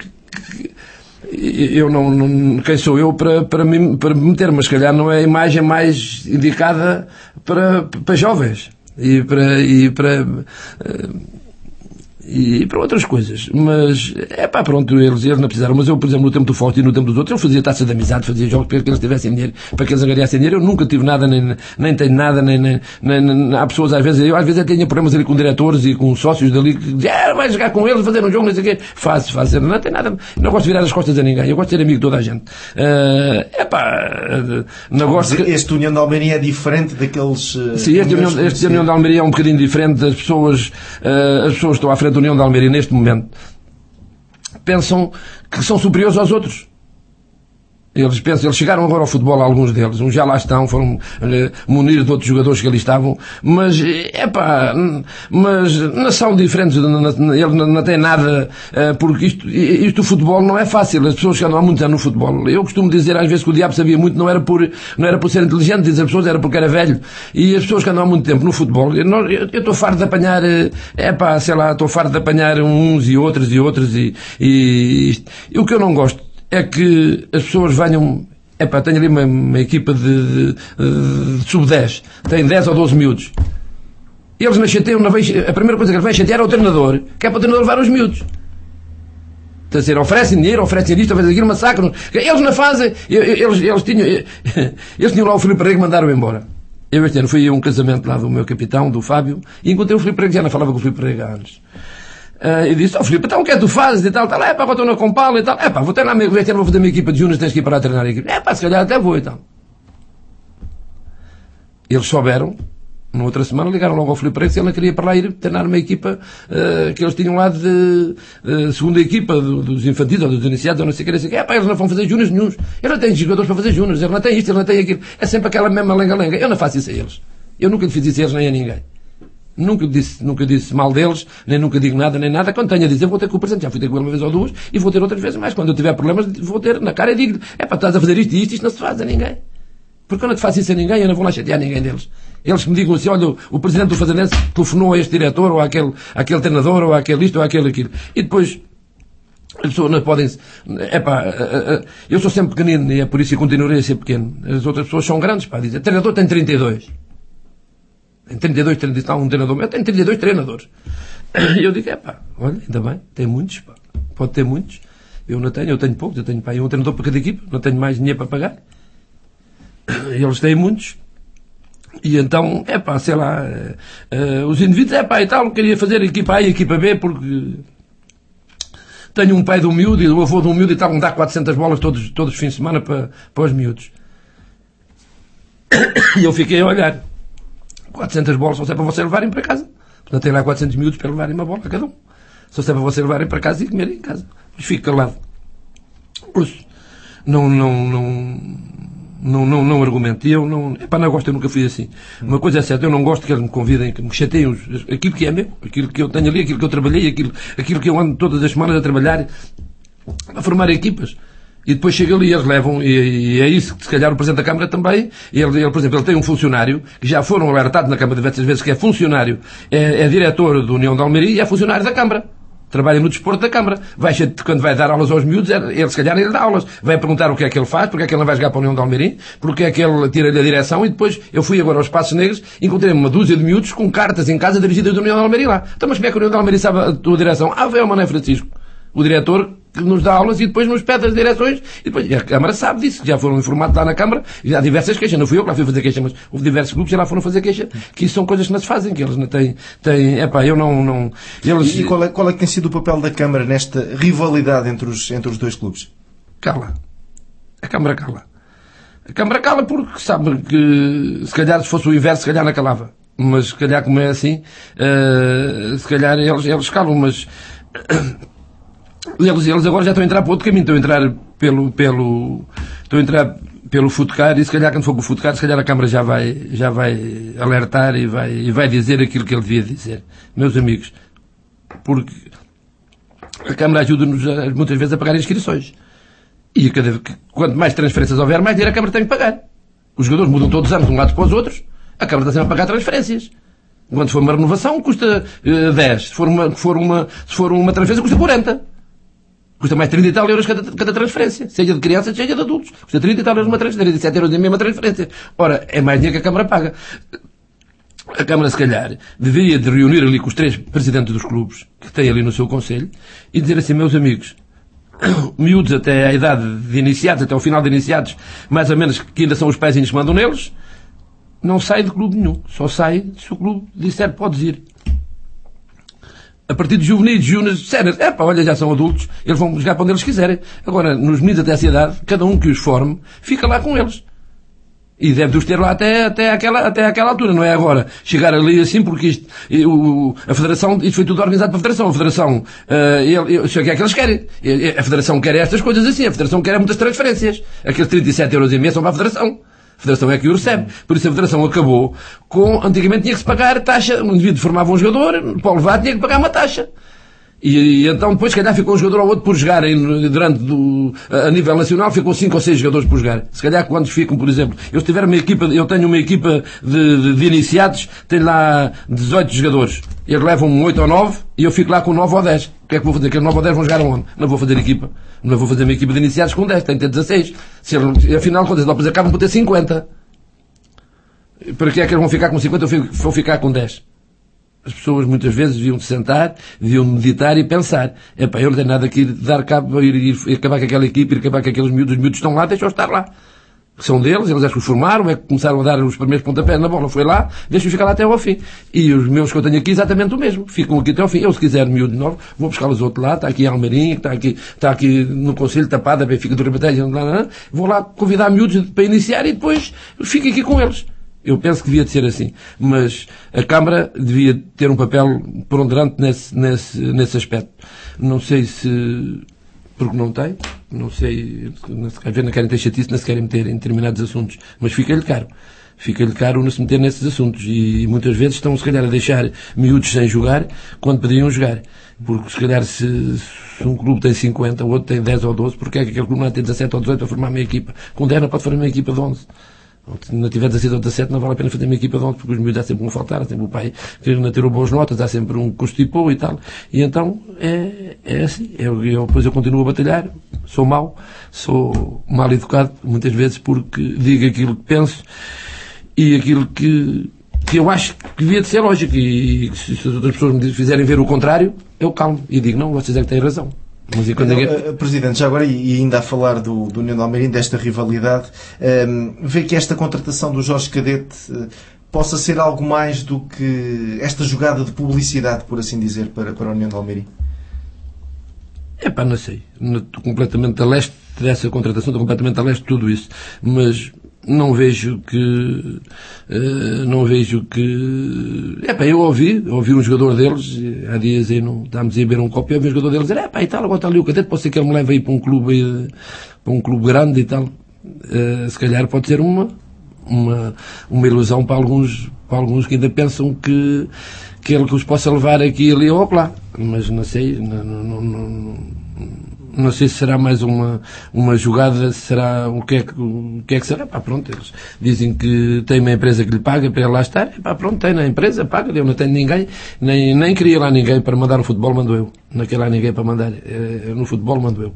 eu não quem sou eu para me meter, mas se calhar não é a imagem mais indicada para jovens e e para outras coisas, mas pronto, eles não precisaram. Mas eu, por exemplo, no tempo do Forte e no tempo dos outros, eu fazia taças de amizade, fazia jogos para que eles tivessem dinheiro, para que eles angariassem dinheiro. Eu nunca tive nada, nem tenho nada, nem há pessoas às vezes eu tenho problemas ali com diretores e com sócios dali que dizem, vai jogar com eles, fazer um jogo, não sei o quê. Faço, não tem nada, não gosto de virar as costas a ninguém, eu gosto de ser amigo de toda a gente. Não gosto Este União de Almeirim é diferente daqueles... Sim, este União de Almeirim é um bocadinho diferente. As pessoas que estão à frente da União de Almeirim neste momento pensam que são superiores aos outros. Eles chegaram agora ao futebol, alguns deles, uns já lá estão, foram munir de outros jogadores que ali estavam, mas não são diferentes, eles não têm nada, porque isto do futebol não é fácil. As pessoas que andam há muitos anos no futebol, eu costumo dizer às vezes que o diabo sabia muito, não era por ser inteligente, diz as pessoas, era porque era velho. E as pessoas que andam há muito tempo no futebol, eu estou farto de apanhar, estou farto de apanhar uns e outros e o que eu não gosto é que as pessoas venham... tenho ali uma equipa de sub-10. Tem 10 ou 12 miúdos. Eles não chateiam, a primeira coisa que eles vêm chatear é o treinador, que é para o treinador levar os miúdos. Então, dizer, oferecem dinheiro, oferecem isto, oferecem aquilo, massacram. Eles na fase... Eles tinham lá o Filipe Rego que mandaram embora. Eu este ano fui a um casamento lá do meu capitão, do Fábio, e encontrei o Filipe Rego, já não falava com o Filipe Rego há anos. E disse, Filipe, então o que é que tu fazes e tal, vou estou na Compala e tal, vou treinar vou fazer a minha equipa de júniors, tens que ir para a treinar a equipa, se calhar até vou e tal. Eles souberam, na outra semana ligaram logo ao Filipe Reis se ele não queria para lá ir treinar uma equipa que eles tinham lá de segunda equipa dos infantis ou dos iniciados ou não sei o que, eles não vão fazer júniors nenhuns, eles não têm jogadores para fazer júniors, eles não têm isto, eles não têm aquilo, é sempre aquela mesma lenga-lenga. Eu não faço isso a eles, eu nunca lhe fiz isso a eles nem a ninguém. Nunca disse mal deles, nem nunca digo nada, nem nada. Quando tenho a dizer, vou ter com o presente. Já fui ter com ele uma vez ou duas e vou ter outras vezes mais. Quando eu tiver problemas, vou ter na cara e digo, estás a fazer isto não se faz a ninguém. Porque eu não te faço isso a ninguém, eu não vou lá chatear ninguém deles. Eles que me digam assim, olha, o presidente do Fazendense telefonou a este diretor, ou àquele treinador, ou àquele isto, ou àquele aquilo. E depois, as pessoas não podem... eu sou sempre pequenino e é por isso que continuarei a ser pequeno. As outras pessoas são grandes, dizem, o treinador tem 32. Tem 32 treinadores, está um treinador meu, tem 32 treinadores. E eu digo, olha, ainda bem, tem muitos, pode ter muitos. Eu não tenho, eu tenho poucos, eu tenho um treinador para cada equipe, não tenho mais dinheiro para pagar. Eles têm muitos. E então, os indivíduos, e tal, queria fazer equipa A e equipa B porque tenho um pai de um miúdo e o avô de um miúdo e tal, me dá 400 bolas todos os fins de semana para os miúdos. E eu fiquei a olhar. 400 bolas só é para vocês levarem para casa. Portanto, tem lá 400 miúdos para levarem uma bola a cada um. Só é para vocês levarem para casa e comerem em casa. Mas fico calado. Por isso, não argumento. E eu não gosto, eu nunca fui assim. Uma coisa é certa, eu não gosto que eles me convidem, que me chateiem aquilo que é meu, aquilo que eu tenho ali, aquilo que eu trabalhei, aquilo que eu ando todas as semanas a trabalhar, a formar equipas. E depois chega ali e eles levam, e é isso que se calhar o Presidente da Câmara também, ele, por exemplo, ele tem um funcionário, que já foram alertados na Câmara diversas vezes, que é funcionário, é diretor da União de Almeirim e é funcionário da Câmara. Trabalha no desporto da Câmara. Quando vai dar aulas aos miúdos, ele se calhar ele dá aulas. Vai perguntar o que é que ele faz, porque é que ele não vai jogar para a União de Almeirim, porque é que ele tira-lhe a direção, e depois eu fui agora aos Passos Negros, encontrei uma dúzia de miúdos com cartas em casa dirigidas da União de Almeirim lá. Então, mas como é que a União de Almeirim sabe a tua direção? Veio o Mané Francisco, o diretor que nos dá aulas e depois nos pede as direções e depois a Câmara sabe disso, já foram informados lá na Câmara e já há diversas queixas, não fui eu que lá fui fazer queixa, mas houve diversos grupos que lá foram fazer queixa, que isso são coisas que não se fazem, que eles não têm, eu não eles... E qual é que tem sido o papel da Câmara nesta rivalidade entre os dois clubes? Cala. A Câmara cala. A Câmara cala porque sabe que se calhar se fosse o inverso, se calhar não calava, mas se calhar como é assim, se calhar eles calam, mas eles agora já estão a entrar para outro caminho, estão a entrar pelo Futcar, e se calhar quando for para o Futcar, se calhar a Câmara já vai alertar e vai dizer aquilo que ele devia dizer. Meus amigos, porque a Câmara ajuda-nos muitas vezes a pagar inscrições. E quanto mais transferências houver, mais dinheiro a Câmara tem que pagar. Os jogadores mudam todos os anos de um lado para os outros, a Câmara está sempre a pagar transferências. Quando for uma renovação, custa 10. Se for uma transferência, custa 40. Custa mais 30 e tal euros cada transferência. Seja de crianças, seja de adultos. Custa 30 e tal euros uma transferência. 37 euros a mesma transferência. Ora, é mais dinheiro que a Câmara paga. a Câmara, se calhar, deveria de reunir ali com os 3 presidentes dos clubes que tem ali no seu conselho e dizer assim, meus amigos, miúdos até à idade de iniciados, até ao final de iniciados, mais ou menos que ainda são os paizinhos que mandam neles, não sai de clube nenhum. Só sai se o clube disser podes ir. A partir de juvenis, júniores, séniores, olha, já são adultos, eles vão jogar para onde eles quiserem. Agora, nos meninos até essa idade, cada um que os forme, fica lá com eles. E deve-os ter lá até aquela altura, não é agora chegar ali assim, porque a Federação, isto foi tudo organizado para a Federação. A Federação, isso é que eles querem. A Federação quer estas coisas assim, a Federação quer muitas transferências. Aqueles 37,5€ são para a Federação. A Federação é que o recebe. Por isso a Federação acabou antigamente tinha que se pagar taxa. Um indivíduo formava um jogador, para o levar tinha que pagar uma taxa. E então depois, se calhar, ficou um jogador ou outro por jogar a nível nacional, ficam 5 ou 6 jogadores por jogar. Se calhar, quantos ficam, por exemplo, eu tenho uma equipa de iniciados, tenho lá 18 jogadores. Eles levam 8 ou 9 e eu fico lá com 9 ou 10. O que é que vou fazer? Aqueles 9 ou 10 vão jogar aonde? Não vou fazer equipa. Não vou fazer uma equipa de iniciados com 10, tenho que ter 16. Afinal, quando eles acabam por ter 50. Para que é que eles vão ficar com 50 ou vão ficar com 10? As pessoas muitas vezes deviam se sentar, deviam meditar e pensar. Eu não tenho nada aqui de dar cabo, ir acabar com aquela equipe, ir acabar com aqueles miúdos. Os miúdos estão lá, deixam-os estar lá. São deles, eles é que os formaram, é que começaram a dar os primeiros pontapés na bola, foi lá, deixam-os ficar lá até ao fim. E os meus que eu tenho aqui, exatamente o mesmo. Ficam aqui até ao fim. Eu, se quiser miúdo de novo, vou buscar-los outro lá, está aqui Almeirinho, está aqui no Conselho, Tapada, Benfica do Ribatejo, vou lá convidar miúdos para iniciar e depois fico aqui com eles. Eu penso que devia de ser assim. Mas a Câmara devia ter um papel ponderante nesse aspecto. Não sei se... porque não tem. Não sei... Às vezes não querem ter chatice, não se querem meter em determinados assuntos. Mas fica-lhe caro. Fica-lhe caro não se meter nesses assuntos. E muitas vezes estão, se calhar, a deixar miúdos sem jogar quando podiam jogar. Porque, se calhar, se um clube tem 50, o outro tem 10 ou 12, porque é que aquele clube não tem 17 ou 18 para formar uma equipa? Com 10 não pode formar uma equipa de 11. Se não tiver 16 ou 17, não vale a pena fazer uma equipa de 11, porque os miúdos há sempre um faltar, há sempre o pai que não tirou boas notas, há sempre um que constipou e tal. E então, é assim. Depois eu continuo a batalhar, sou mau, sou mal educado, muitas vezes porque digo aquilo que penso e aquilo que eu acho que devia de ser lógico. E se as outras pessoas me fizerem ver o contrário, eu calmo e digo, não, vocês é que têm razão. Mas Presidente, já agora, e ainda a falar do União de Almeirim, desta rivalidade, vê que esta contratação do Jorge Cadete possa ser algo mais do que esta jogada de publicidade, por assim dizer, para a União de Almeirim? Não sei. Estou completamente a leste dessa contratação, estou completamente a leste de tudo isso. Mas não vejo que... eu ouvi um jogador deles, há dias aí estávamos a ver um copo, e ouvi um jogador deles dizer, e tal, agora está ali o Cadete, pode ser que ele me leve aí para um clube grande e tal. Se calhar pode ser uma ilusão para alguns que ainda pensam que ele que os possa levar aqui, ali ou lá. Mas não sei, não sei se será mais uma jogada, será o que é que será. Pronto, eles dizem que tem uma empresa que lhe paga para ele lá estar. Pronto, tem na empresa, paga, eu não tenho ninguém, nem queria lá ninguém para mandar no futebol, mando eu. Não quero lá ninguém para mandar, no futebol mando eu.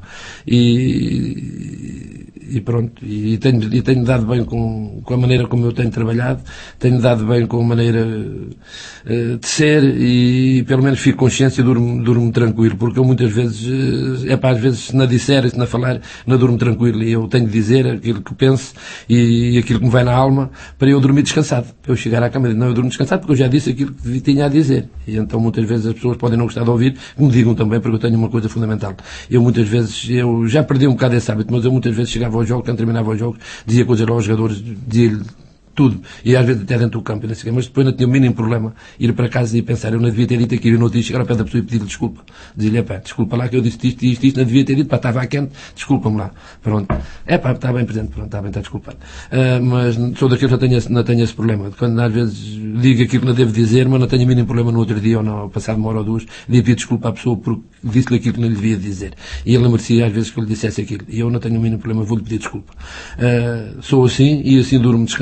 E pronto, e tenho dado bem com a maneira como eu tenho trabalhado, tenho dado bem com a maneira de ser, e pelo menos fico consciência e durmo tranquilo, porque eu muitas vezes, às vezes se não disser e se não falar, não durmo tranquilo, e eu tenho de dizer aquilo que penso e aquilo que me vai na alma para eu dormir descansado, para eu chegar à cama e dizer, não, eu durmo descansado porque eu já disse aquilo que tinha a dizer. E então muitas vezes as pessoas podem não gostar de ouvir, que me digam também, porque eu tenho uma coisa fundamental. Eu muitas vezes, eu já perdi um bocado esse hábito, mas eu muitas vezes chegava aos jogos, quando terminava os jogos, dizia coisas aos jogadores, dizia-lhe tudo, e às vezes até dentro do campo, mas depois não tinha o mínimo problema ir para casa e pensar, eu não devia ter dito aquilo, eu não devia chegar ao pé da pessoa e pedir-lhe desculpa, dizer-lhe, desculpa lá que eu disse isto, não devia ter dito, estava a quente, desculpa-me lá, pronto, está bem presente, pronto, está bem, está desculpado, mas sou daquilo que não tenho esse problema, quando às vezes digo aquilo que não devo dizer, mas não tenho o mínimo problema no outro dia, ou não, passado uma hora ou duas, de pedir desculpa à pessoa porque disse-lhe aquilo que não lhe devia dizer, e ele merecia às vezes que eu lhe dissesse aquilo, e eu não tenho o mínimo problema, vou-lhe pedir desculpa. Sou assim, e assim durmo descansado,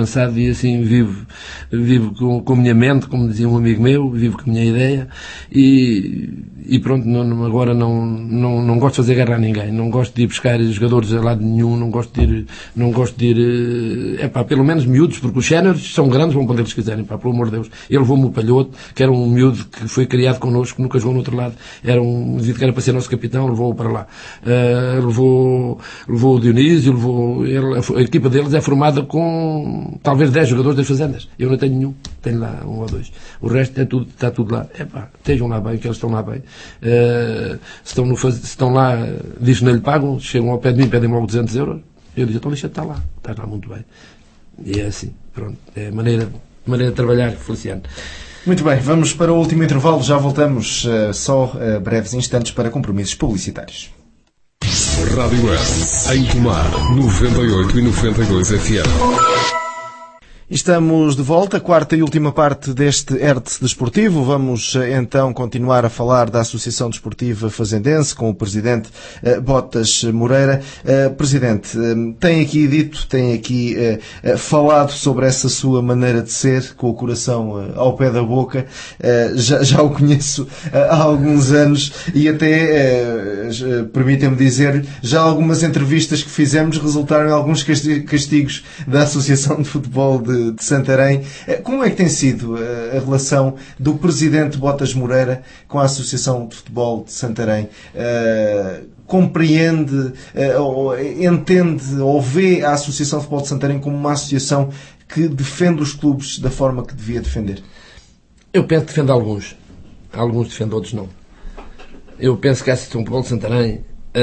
e assim vivo com a minha mente, como dizia um amigo meu, vivo com a minha ideia e pronto, agora não gosto de fazer guerra a ninguém, não gosto de ir buscar jogadores a lado nenhum, não gosto de ir pelo menos miúdos, porque os séniores são grandes, vão quando eles quiserem, pelo amor de Deus. Ele levou-me o Palhoto, que era um miúdo que foi criado connosco, nunca jogou no outro lado, era um indivíduo que era para ser nosso capitão, levou-o para lá. Levou o Dionísio, a equipa deles é formada com talvez 10 jogadores das fazendas. Eu não tenho nenhum, tenho lá 1 ou 2. O resto está tudo lá. Estejam lá bem, que eles estão lá bem. Se estão lá, diz que não lhe pagam, chegam ao pé de mim, pedem logo 200 euros. Eu digo, então deixa-te estar lá, estás lá muito bem. E é assim, pronto, é a maneira de trabalhar, Feliciano. Muito bem, vamos para o último intervalo, já voltamos só breves instantes para compromissos publicitários. Rádio Hertz, em Tomar, 98 e 92 FM. Estamos de volta, quarta e última parte deste Hertz Desportivo. Vamos então continuar a falar da Associação Desportiva Fazendense com o Presidente Botas Moreira. Presidente, tem aqui falado sobre essa sua maneira de ser, com o coração ao pé da boca. Já o conheço há alguns anos e até, permitem-me dizer, já algumas entrevistas que fizemos resultaram em alguns castigos da Associação de Futebol de Santarém. Como é que tem sido a relação do Presidente Botas Moreira com a Associação de Futebol de Santarém? Compreende, entende ou vê a Associação de Futebol de Santarém como uma associação que defende os clubes da forma que devia defender? Eu penso que defende alguns defendem, outros não. Eu penso que a Associação de Futebol de Santarém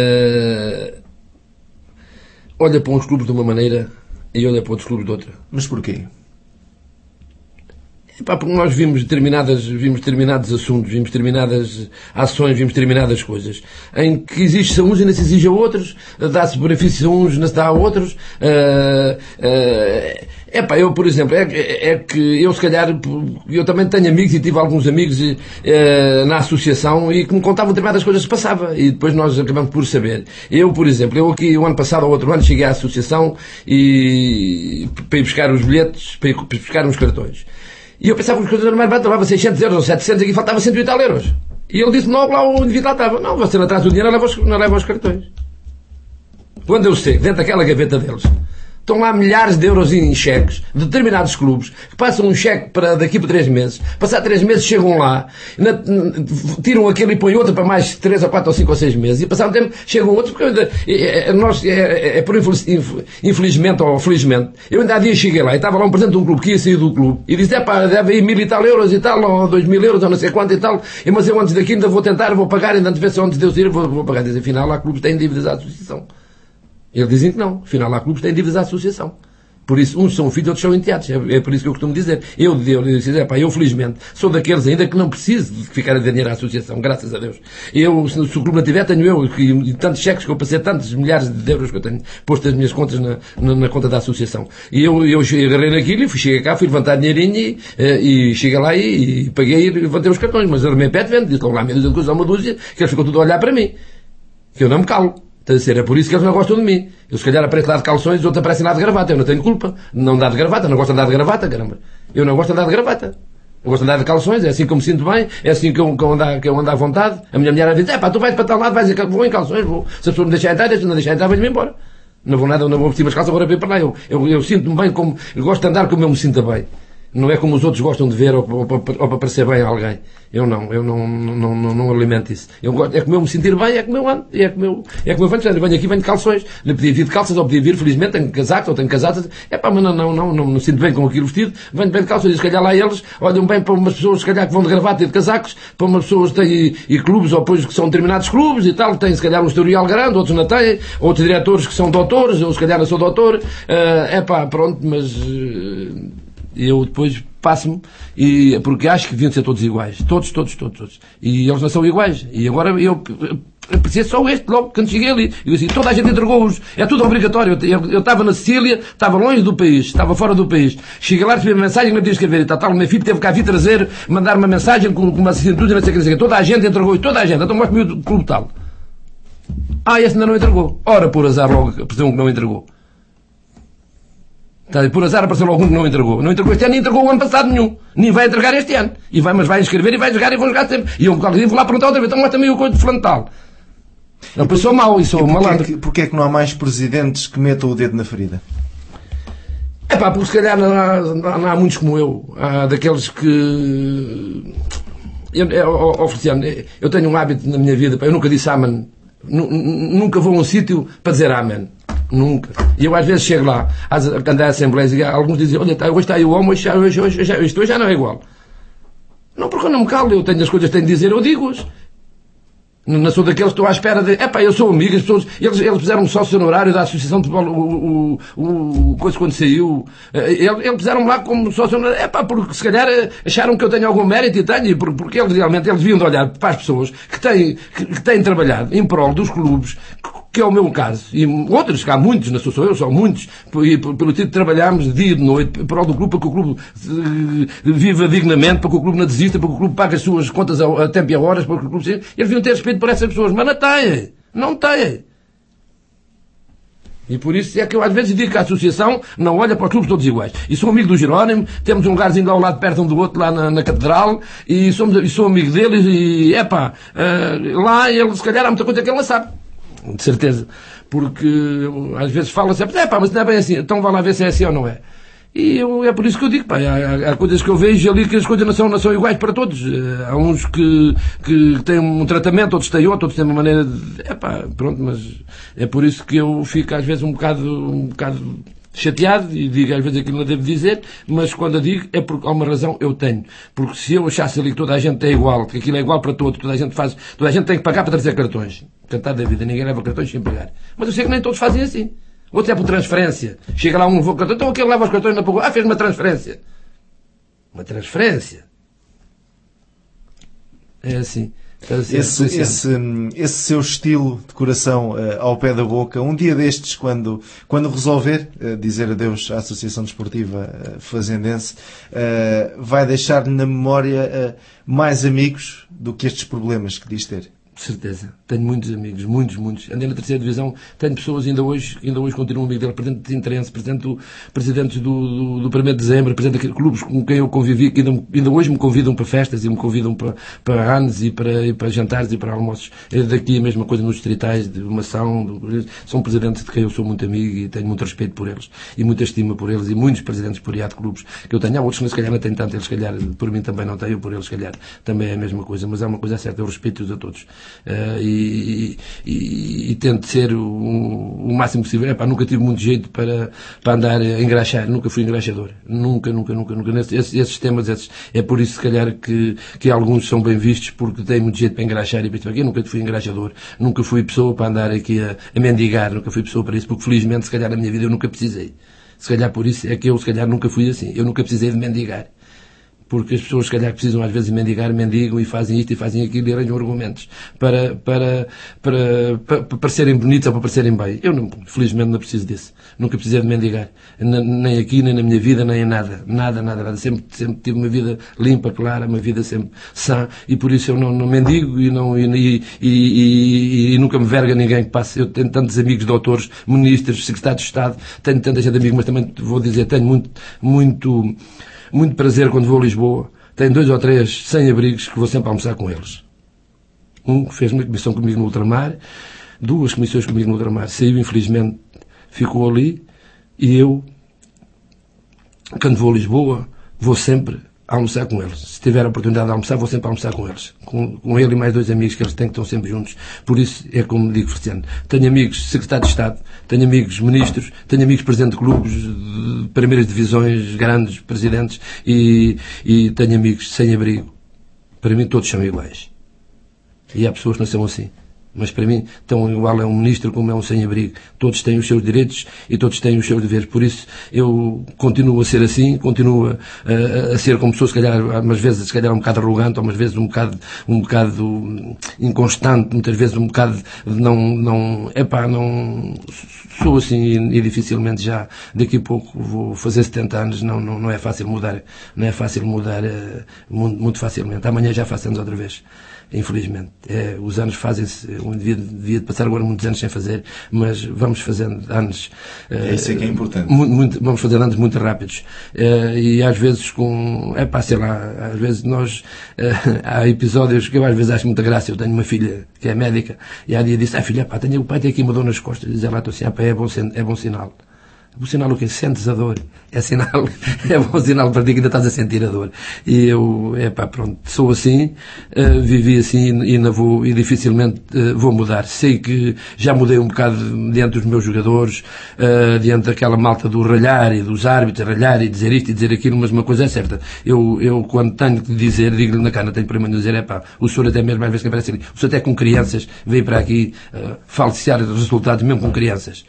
olha para uns clubes de uma maneira e olha para outros clubes de outra. Mas porquê? Porque nós vimos determinados assuntos, vimos determinadas ações, vimos determinadas coisas, em que exige-se a uns e não se exige a outros, dá-se benefícios a uns e não se dá a outros. Eu, por exemplo, que eu, se calhar, eu também tenho amigos e tive alguns amigos na associação e que me contavam determinadas coisas que passava e depois nós acabamos por saber. Eu, por exemplo, aqui o ano passado ou outro ano cheguei à associação para ir buscar os bilhetes, para ir buscar uns cartões. E eu pensava que os cartões normais levava 600 euros ou 700 e aqui faltava 100 e tal euros. E ele disse logo lá o indivíduo lá estava, não, você não traz o dinheiro, não leva os cartões. Quando eu sei, dentro daquela gaveta deles, estão lá milhares de euros em cheques de determinados clubes que passam um cheque para daqui por 3 meses. Passar 3 meses chegam lá, tiram aquele e põem outro para mais 3 ou 4 ou 5 ou 6 meses e passar um tempo chegam outros porque nós, por infelizmente ou felizmente, eu ainda há dias cheguei lá e estava lá um presidente de um clube que ia sair do clube e disse, deve ir 1.000 e tal euros e tal, ou 2.000 euros ou não sei quanto e tal, mas eu antes daqui ainda vou tentar, vou pagar, ainda antes de ver se antes de eu sair vou pagar. Diz, afinal há clubes que têm dívidas à associação. Eles dizem que não. Afinal, há clubes que têm dívidas à associação. Por isso, uns são filhos, outros são enteados. É por isso que eu costumo dizer. Eu felizmente, sou daqueles ainda que não preciso de ficar a dinheiro à associação, graças a Deus. Se o clube não tiver, tenho eu, e tantos cheques que eu passei, tantos milhares de euros que eu tenho posto as minhas contas na conta da associação. E eu agarrei naquilo e cheguei cá, fui levantar dinheirinho e cheguei lá e paguei e levantei os cartões. Mas eu me pé de vento, disse logo lá meia dúzia de coisa, uma dúzia, que eles ficam tudo a olhar para mim. Que eu não me calo. É por isso que eles não gostam de mim. Eu se calhar apareço lá de calções, os outros aparecem lá de gravata. Eu não tenho culpa. Não dá de gravata, não gosto de andar de gravata, caramba. Eu não gosto de andar de gravata. Eu gosto de andar de calções, é assim que eu me sinto bem, é assim que eu ando à vontade. A minha mulher diz, tu vais para tal lado, vou em calções, vou. Se a pessoa me deixar entrar, se não deixar entrar, vais-me embora. Não vou nada, não vou vestir as calças, agora vir para lá. Eu sinto-me bem como, eu gosto de andar como eu me sinto bem. Não é como os outros gostam de ver ou para parecer bem a alguém. Eu não alimento isso. É como eu me sentir bem, é como eu ando. É como eu venho aqui, venho de calções. Não podia vir de calças ou podia vir, felizmente, tenho casacos ou tenho casadas. Mas não me sinto bem com aquilo vestido. Venho bem de calções. E se calhar lá eles olham bem para umas pessoas, se calhar, que vão de gravata e de casacos, para umas pessoas que têm e clubes, ou depois que são determinados clubes e tal, têm se calhar um historial grande, outros não têm, outros diretores que são doutores, eu se calhar não sou doutor. Pronto, mas eu depois passo-me, porque acho que deviam ser todos iguais. Todos. E eles não são iguais. E agora eu apreciei só este logo, quando cheguei ali. Eu disse, toda a gente entregou-os. É tudo obrigatório. Eu estava na Sicília, estava longe do país, estava fora do país. Cheguei lá, recebi uma mensagem que não podia escrever. E tal, o meu filho teve cá vir trazer, mandar uma mensagem com uma assinatura, não sei o que. Toda a gente entregou-os, toda a gente. Então mostra-me o clube tal. Esse ainda não entregou. Ora, por azar logo, presumo que não entregou. Por azar apareceu algum que não entregou. Não entregou este ano, nem entregou o ano passado nenhum. Nem vai entregar este ano. Mas vai inscrever e vai jogar e vão jogar sempre. E eu vou lá perguntar outra vez, então lá também o coisa de flantal. Não, pois sou mau e sou malandro. Porquê é que não há mais presidentes que metam o dedo na ferida? Porque se calhar não há muitos como eu. Há daqueles que... Feliciano, eu tenho um hábito na minha vida, eu nunca disse amém. Nunca vou a um sítio para dizer amém. Nunca. E eu às vezes chego lá, quando há assembleias, e alguns dizem, olha, hoje está aí o homem, hoje já não é igual. Não, porque eu não me calo, eu tenho as coisas que tenho de dizer, eu digo-as. Não sou daqueles que estou à espera de... eu sou amigo, as pessoas... Eles fizeram-me sócio honorário da Associação de Futebol, coisa quando saiu. Eles fizeram-me lá como sócio honorário. Porque se calhar acharam que eu tenho algum mérito e tenho, porque eles realmente deviam de olhar para as pessoas que têm trabalhado em prol dos clubes, que é o meu caso, e outros, que há muitos, não sou eu, são muitos, e pelo tipo de trabalharmos dia e de noite, por prol do clube, para que o clube viva dignamente, para que o clube não desista, para que o clube pague as suas contas a tempo e a horas, para que o clube... Eles deviam ter respeito por essas pessoas, mas não têm. E por isso é que eu às vezes digo que a associação não olha para os clubes todos iguais. E sou amigo do Jerónimo, temos um lugarzinho lá ao lado perto um do outro, lá na Catedral, e sou amigo deles, e lá ele, se calhar há muita coisa que ele não sabe. De certeza. Porque às vezes fala-se, mas não é bem assim, então vá lá ver se é assim ou não é. E é por isso que eu digo, há coisas que eu vejo ali que as coisas não são iguais para todos. Há uns que têm um tratamento, outros têm outro, outros têm uma maneira de... pronto, mas é por isso que eu fico às vezes um bocado chateado e digo às vezes aquilo não devo dizer, mas quando eu digo é porque há uma razão eu tenho. Porque se eu achasse ali que toda a gente é igual, que aquilo é igual para todos, toda a gente tem que pagar para trazer cartões. Cantar da vida, ninguém leva cartões sem pagar. Mas eu sei que nem todos fazem assim. Outros é por transferência. Chega lá um cartão, então aquele leva os cartões na pouco. Fez uma transferência. Uma transferência. É assim. Esse seu estilo de coração ao pé da boca, um dia destes, quando resolver dizer adeus à Associação Desportiva Fazendense, vai deixar na memória mais amigos do que estes problemas que diz ter? Certeza. Tenho muitos amigos, muitos. Andei na terceira divisão, tenho pessoas, ainda hoje continuam amigo dele, presidente de Intrense, presidente do 1º de dezembro, presidente daqueles clubes com quem eu convivi, que ainda hoje me convidam para festas e me convidam para anos e para jantares e para almoços. É daqui a mesma coisa nos distritais, de uma ação, são presidentes de quem eu sou muito amigo e tenho muito respeito por eles e muita estima por eles e muitos presidentes por IA de clubes que eu tenho. Há outros que se calhar não tenho tanto, eles se calhar por mim também não tenho, por eles se calhar também é a mesma coisa, mas há uma coisa certa, eu respeito-os a todos. E tento ser o máximo possível. Nunca tive muito jeito para andar a engraxar, nunca fui engraxador, nunca. Esses temas, é por isso se calhar que alguns são bem vistos, porque têm muito jeito para engraxar e para aqui. Eu nunca fui engraxador, nunca fui pessoa para andar aqui a mendigar, nunca fui pessoa para isso, porque felizmente se calhar na minha vida eu nunca precisei. Se calhar por isso é que eu se calhar nunca fui assim, eu nunca precisei de mendigar. Porque as pessoas, se calhar, precisam às vezes mendigam e fazem isto e fazem aquilo e arranjam argumentos para parecerem bonitos ou para parecerem bem. Eu, felizmente, não preciso disso. Nunca precisei de mendigar. Nem aqui, nem na minha vida, nem em nada. Nada. Sempre tive uma vida limpa, clara, uma vida sempre sã, e por isso eu não mendigo e nunca me verga ninguém que passe. Eu tenho tantos amigos, doutores, ministros, secretários de Estado, tenho tanta gente de amigos, mas também vou dizer, tenho muito prazer quando vou a Lisboa. Tenho 2 ou 3 sem-abrigos que vou sempre almoçar com eles. Um que fez uma comissão comigo no ultramar, 2 comissões comigo no ultramar. Saiu, infelizmente, ficou ali. E eu, quando vou a Lisboa, vou sempre almoçar com eles. Se tiver a oportunidade de almoçar, vou sempre almoçar com eles. Com ele e mais 2 amigos que eles têm, que estão sempre juntos. Por isso, é como digo, Cristiano. Tenho amigos secretários de Estado, tenho amigos ministros, tenho amigos presidentes de clubes, de primeiras divisões, grandes presidentes, e tenho amigos sem abrigo. Para mim, todos são iguais. E há pessoas que não são assim. Mas para mim, tão igual é um ministro como é um sem-abrigo. Todos têm os seus direitos e todos têm os seus deveres. Por isso, eu continuo a ser assim, continuo a ser como pessoa, se calhar, umas vezes, se calhar, um bocado arrogante, ou umas vezes um bocado inconstante, muitas vezes um bocado não sou assim e dificilmente já, daqui a pouco vou fazer 70 anos, não é fácil mudar, muito facilmente. Amanhã já faço anos outra vez. Infelizmente. Os anos fazem-se Eu devia passar agora muitos anos sem fazer, mas vamos fazendo anos. Isso é que é importante. Vamos fazendo anos muito rápidos. E às vezes sei lá, às vezes nós, há episódios que eu às vezes acho muita graça. Eu tenho uma filha que é médica e há dia disse, filha, o pai tem aqui uma dor nas costas. Diz ela, assim, é bom sinal. O sinal o quê? Sentes a dor. É bom sinal para ti que ainda estás a sentir a dor. E eu, pronto, sou assim, vivi assim e dificilmente vou mudar. Sei que já mudei um bocado diante dos meus jogadores, diante daquela malta do ralhar e dos árbitros, ralhar e dizer isto e dizer aquilo, mas uma coisa é certa. Eu quando tenho que dizer, digo-lhe na cara, tenho para mim dizer, o senhor até mesmo às vezes que aparece ali, o senhor até com crianças, veio para aqui falsear os resultados mesmo com crianças.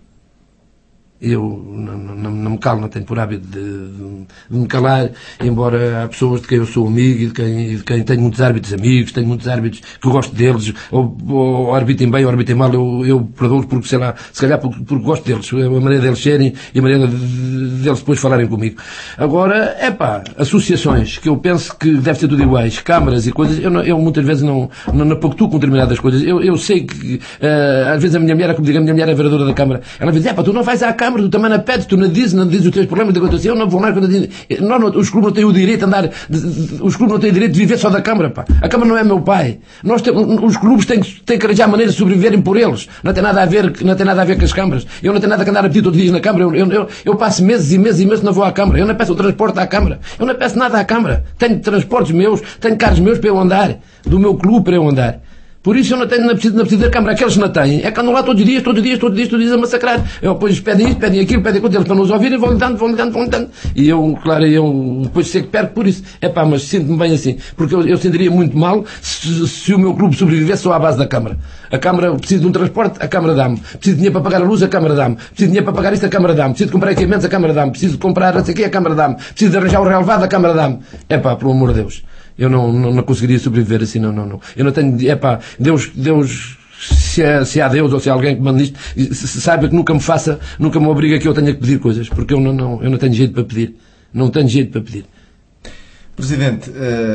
Eu não me calo, não tenho por hábito de me calar, embora há pessoas de quem eu sou amigo e de quem tenho muitos árbitros amigos, tenho muitos árbitros que eu gosto deles, ou arbitrem bem ou arbitrem mal, eu perdoo-os porque, sei lá, se calhar porque gosto deles, a maneira deles serem e a maneira deles depois falarem comigo. Agora, associações, que eu penso que deve ser tudo iguais, câmaras e coisas, eu muitas vezes não pactuo com determinadas coisas. Eu sei que, às vezes a minha mulher, como digo, a minha mulher é vereadora da Câmara, ela diz, tu não vais à Câmara, tu também não pedes, tu não dizes os teus problemas, eu não vou lá quando diz, os clubes não têm o direito de andar, os clubes não têm o direito de viver só da Câmara, a Câmara não é meu pai. Os clubes têm que arranjar maneiras de sobreviverem por eles. Não tem nada a ver com as câmaras. Eu não tenho nada que andar a pedir todos os dias na Câmara. Eu passo meses e meses e meses não vou à Câmara. Eu não peço o transporte à Câmara. Eu não peço nada à Câmara. Tenho transportes meus, tenho carros meus para eu andar, do meu clube para eu andar. Por isso eu não preciso da Câmara. Aqueles que não têm, que andam lá todos os dias a massacrar. Depois pedem isto, pedem aquilo, pedem aquilo, eles para nos ouvirem, vão-lhe dando. E eu depois sei que perco por isso. Mas sinto-me bem assim. Porque eu sentiria muito mal se o meu clube sobrevivesse só à base da Câmara. A Câmara precisa de um transporte, a Câmara dá-me. Preciso de dinheiro para pagar a luz, a Câmara dá-me. Preciso de dinheiro para pagar isto, a Câmara dá-me. Preciso de comprar equipamentos, a Câmara dá-me. Preciso de comprar não sei o quê, a Câmara dá-me. Preciso de arranjar o relevado, a Câmara dá-me. Pelo amor de Deus. Eu não conseguiria sobreviver assim, não. Eu não tenho, Deus, se há Deus ou se há alguém que manda isto, saiba que nunca me obriga que eu tenha que pedir coisas, porque eu não tenho jeito para pedir. Não tenho jeito para pedir. Presidente,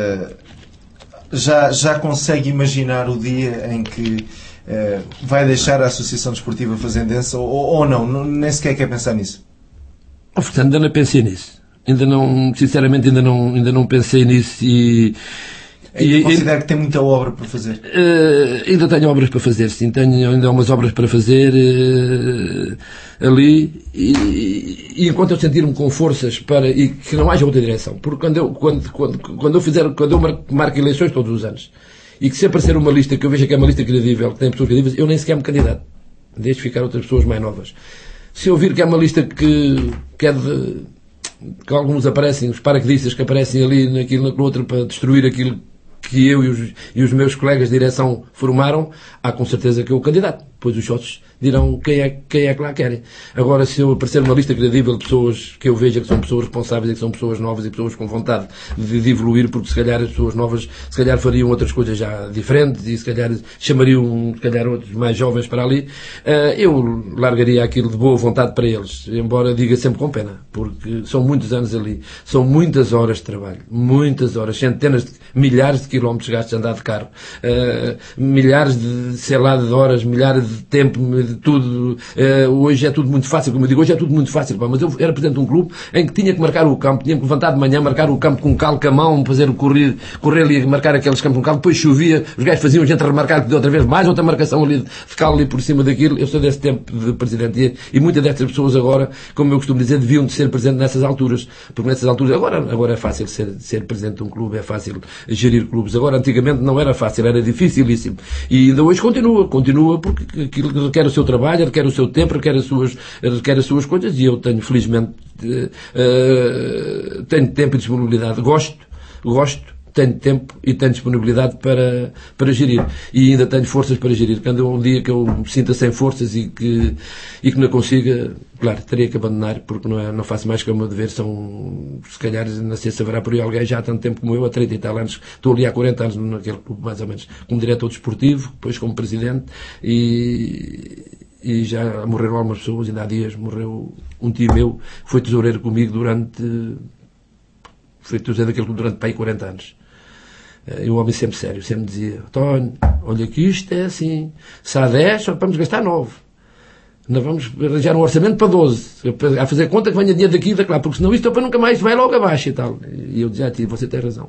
já consegue imaginar o dia em que vai deixar a Associação Desportiva Fazendense ou não? Nem sequer quer pensar nisso? Portanto, ainda não pensei nisso. Sinceramente ainda não pensei nisso e considero que tem muita obra para fazer? Ainda tenho obras para fazer, sim. Tenho ainda umas obras para fazer ali e enquanto eu sentir-me com forças e que não haja outra direção. Porque quando eu marco eleições todos os anos e que se aparecer uma lista que eu vejo que é uma lista credível, que tem pessoas credíveis, eu nem sequer me candidato. Deixo ficar outras pessoas mais novas. Se eu vir que é uma lista que alguns aparecem, os paraquedistas que aparecem ali naquilo outro para destruir aquilo que eu e os meus colegas de direção formaram, há com certeza que eu candidato. Depois os sócios dirão quem é que lá querem. Agora, se eu aparecer uma lista credível de pessoas que eu veja que são pessoas responsáveis e que são pessoas novas e pessoas com vontade de evoluir, porque se calhar as pessoas novas se calhar fariam outras coisas já diferentes e se calhar chamariam outros mais jovens para ali, eu largaria aquilo de boa vontade para eles, embora diga sempre com pena, porque são muitos anos ali, são muitas horas de trabalho, muitas horas, milhares de quilómetros gastos a andar de carro, milhares de horas, milhares de tempo, de tudo. Hoje é tudo muito fácil, como eu digo, hoje é tudo muito fácil, mas eu era presidente de um clube em que tinha que marcar o campo, tinha que levantar de manhã, marcar o campo com calca à mão, fazer o correr ali e marcar aqueles campos com calca, depois chovia, os gajos faziam gente a remarcar de outra vez, mais outra marcação ali, de cal ali por cima daquilo. Eu sou desse tempo de presidente e muitas destas pessoas agora, como eu costumo dizer, deviam de ser presidente nessas alturas, porque nessas alturas, agora é fácil ser presidente de um clube, é fácil gerir clubes. Agora, antigamente não era fácil, era dificilíssimo. E ainda hoje continua porque aquilo requer o seu trabalho, requer o seu tempo, requer as suas coisas, e eu tenho, felizmente, tenho tempo e disponibilidade. Gosto, tenho tempo e tenho disponibilidade para gerir. E ainda tenho forças para gerir. Quando um dia que eu me sinta sem forças e que não consiga, claro, teria que abandonar, porque não faço mais que o meu dever. Se calhar, não sei se haverá por aí alguém já há tanto tempo como eu, há 30 e tal anos, estou ali há 40 anos naquele clube, mais ou menos, como diretor desportivo, depois como presidente, e já morreram algumas pessoas. Ainda há dias morreu um tio meu, que foi tesoureiro comigo foi tesoureiro daquele clube durante 40 anos. E o homem sempre sério, sempre dizia: António, olha que isto é assim, se há 10, só vamos gastar 9. Não vamos arranjar um orçamento para 12, a fazer conta que venha dinheiro daqui e daquela, porque senão isto para nunca mais vai logo abaixo e tal. E eu dizia: você tem razão.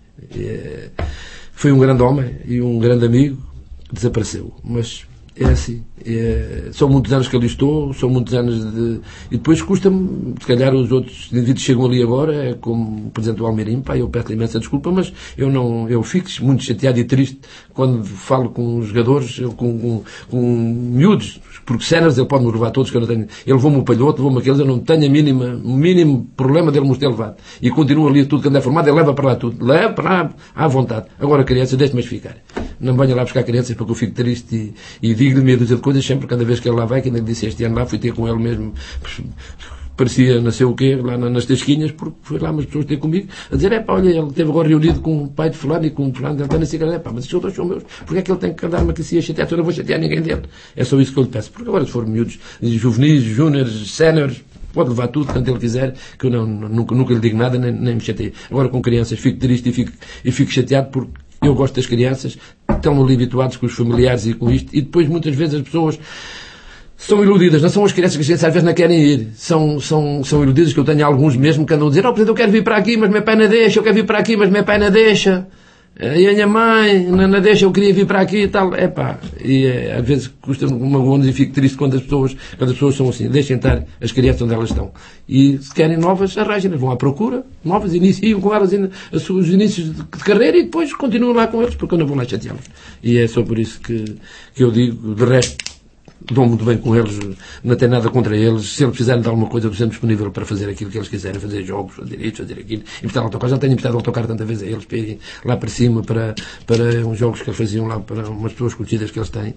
Foi um grande homem e um grande amigo, desapareceu, mas é assim. São muitos anos que ali estou, são muitos anos de... E depois custa-me, se calhar os outros indivíduos chegam ali agora, é como o Presidente do Almeirim, pá, eu peço imensa desculpa, mas eu fico muito chateado e triste quando falo com os jogadores, com miúdos, porque cenas ele pode-me levar todos, que eu não tenho... Ele levou-me o palhoto, levou-me aqueles, eu não tenho o mínimo problema dele me ter levado. E continua ali tudo, quando é formado, ele leva para lá tudo. Leva para lá à vontade. Agora, crianças, deixe-me ficar. Não venha lá buscar crianças porque eu fico triste e digo-lhe meia dúzia de coisas sempre, cada vez que ele lá vai, que ainda lhe disse este ano lá, fui ter com ele mesmo, parecia não sei o quê, lá nas tasquinhas, porque foi lá umas pessoas ter comigo, a dizer: olha, ele esteve agora reunido com o pai de fulano e com o fulano, ele está na cigarra, mas estes outros são meus, porque é que ele tem que andar-me aqui a chatear? Eu não vou chatear ninguém dele. É só isso que eu lhe peço, porque agora se for miúdos, juvenis, júniores, séniores, pode levar tudo, quando ele quiser, que eu nunca lhe digo nada, nem me chateio. Agora com crianças fico triste e fico chateado, porque eu gosto das crianças, estão ali habituados com os familiares e com isto, e depois muitas vezes as pessoas são iludidas, não são as crianças que às vezes não querem ir, são iludidas, que eu tenho alguns mesmo que andam a dizer: Presidente, eu quero vir para aqui, mas meu pai não deixa, eu quero vir para aqui, mas meu pai não deixa, e a minha mãe não deixa, eu queria vir para aqui e tal. Às vezes custa-me magoa-nos e fico triste quando as pessoas são assim. Deixem estar as crianças onde elas estão. E se querem novas, arranjem-nas, vão à procura, novas, iniciam com elas os inícios de carreira e depois continuam lá com eles, porque eu não vou lá chateá-los. E é só por isso que eu digo, de resto, dou muito bem com eles, não tenho nada contra eles. Se eles precisarem de alguma coisa, eu estou sempre disponível para fazer aquilo que eles quiserem, fazer jogos, fazer isto, fazer aquilo, emprestar autocarro. Já tenho emprestado autocarro tanta vez a eles, para irem lá para cima, para uns jogos que eles faziam lá, para umas pessoas conhecidas que eles têm.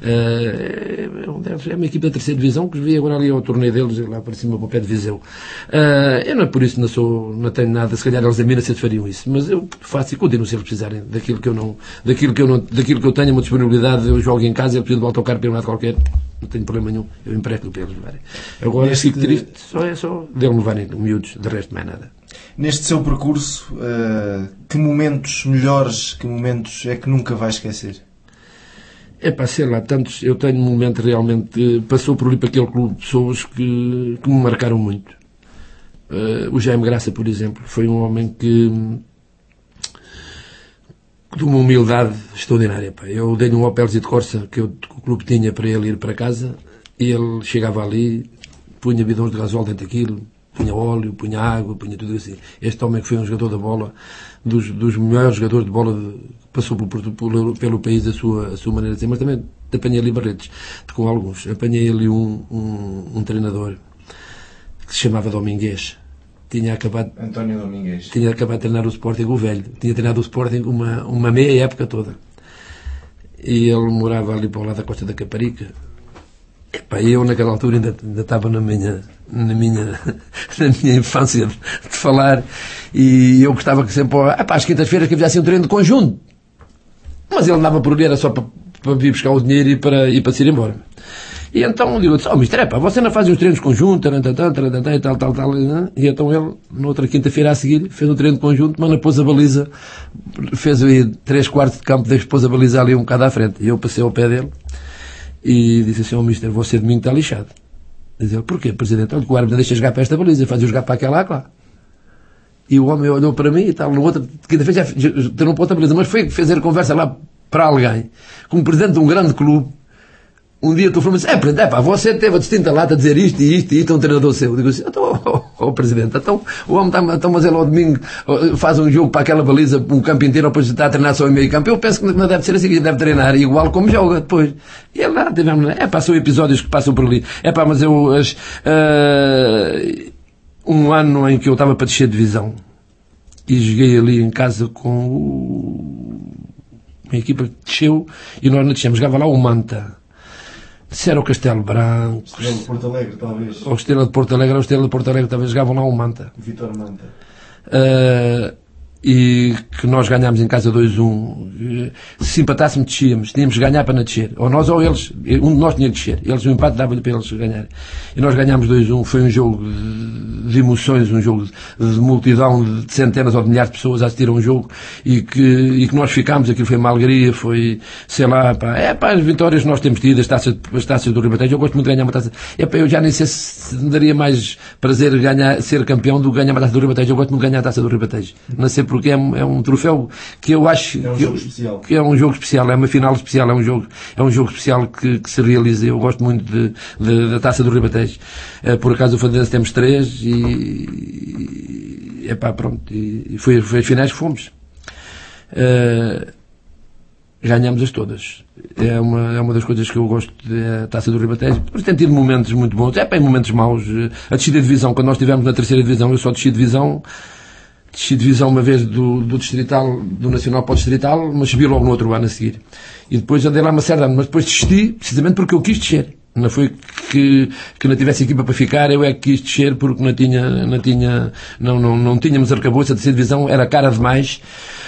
É uma equipa da terceira divisão, que vi agora ali ao torneio deles, lá para cima, para o pé de Viseu. Eu não, por isso não tenho nada, se calhar eles a mim não fariam isso, mas eu faço e continuo, se eles precisarem daquilo que eu tenho, uma disponibilidade, eu jogo em casa, eu preciso de autocarro para um lado qualquer, não tenho problema nenhum, eu empresto para eles levarem. Agora fico triste, só dele levarem miúdos, de resto mais nada. Neste seu percurso, que momentos melhores, que momentos é que nunca vai esquecer? Sei lá, tantos. Eu tenho um momento realmente, passou por ali para aquele clube, pessoas que me marcaram muito. O Jaime Graça, por exemplo, foi um homem que de uma humildade extraordinária. Eu dei-lhe um Opel de Corsa que o clube tinha para ele ir para casa, e ele chegava ali, punha bidões de gasóleo dentro daquilo, punha óleo, punha água, punha tudo assim. Este homem que foi um jogador da bola, dos melhores jogadores de bola que passou pelo país, a sua maneira de ser, mas também apanhei ali barretes com alguns. Apanhei ali um treinador que se chamava Domingues. António Domingues. Tinha acabado de treinar o Sporting, o velho. Tinha treinado o Sporting uma meia época toda. E ele morava ali para o lado da Costa da Caparica. E eu naquela altura ainda estava na minha infância de falar, e eu gostava que sempre, às quintas-feiras, que fizesse um treino de conjunto. Mas ele andava por ali, era só para vir buscar o dinheiro e para se ir embora. E então eu digo: mister, você não faz os treinos conjuntos, tal. E então ele, na outra quinta-feira a seguir, fez um treino de conjunto, mas não pôs a baliza, fez aí 3/4 de campo, pôs a baliza ali um bocado à frente. E eu passei ao pé dele e disse assim: mister, você domingo está lixado. Diz ele: porquê, Presidente? Olha, que o árbitro deixa jogar para esta baliza, faz-o jogar para aquela lá. E o homem olhou para mim e tal, no outro, quinta-feira já terminou para outra baliza, mas foi fazer conversa lá para alguém, como presidente de um grande clube. Um dia estou falando assim: Presidente, você teve a distinta lata a dizer isto e isto e isto, é um treinador seu. Eu digo assim: Presidente, então o homem está, mas ele ao domingo faz um jogo para aquela baliza, um campo inteiro, depois está a treinar só em meio campo. Eu penso que não deve ser assim, que deve treinar igual como joga depois. E ele lá, são episódios que passam por ali. Mas eu, um ano em que eu estava para descer de divisão, e joguei ali em casa com uma equipa que desceu, e nós não descemos, jogava lá o Manta. Se era o Castelo Branco, Estrela de Porto Alegre, talvez. Ou Estrela de Porto Alegre, talvez jogavam lá o Manta. Vítor Manta. E que nós ganhámos em casa 2-1. Se empatássemos, descíamos. Tínhamos que ganhar para não descer. Ou nós ou eles. Um de nós tinha que descer. Eles, o empate dava-lhe para eles ganharem. E nós ganhámos 2-1. Foi um jogo de emoções, um jogo de multidão, de centenas ou de milhares de pessoas a assistir a um jogo e que nós ficámos, aquilo foi uma alegria, foi, sei lá, as vitórias que nós temos tido, as taças do Ribatejo, eu gosto muito de ganhar uma taça, eu já nem sei se me daria mais prazer ser campeão do que ganhar uma taça do Ribatejo, eu gosto muito de ganhar a taça do Ribatejo, não sei porque é um troféu que eu acho que é um jogo especial, é uma final especial, é um jogo especial que se realiza, eu gosto muito da taça do Ribatejo. Por acaso o Fazendense temos 3 e foi as finais que fomos. Ganhamos-as todas. É uma das coisas que eu gosto da taça do Ribatejo. Depois tem tido momentos muito bons, em momentos maus. A descida de divisão, quando nós estivemos na 3ª divisão, eu só desci de divisão uma vez do Distrital, do Nacional para o Distrital, mas subi logo no outro ano a seguir. E depois andei lá uma certa ano, mas depois desci, precisamente porque eu quis descer. Não foi que não tivesse equipa para ficar, eu é que quis descer porque não tínhamos arcabouço, a 3ª divisão era cara demais,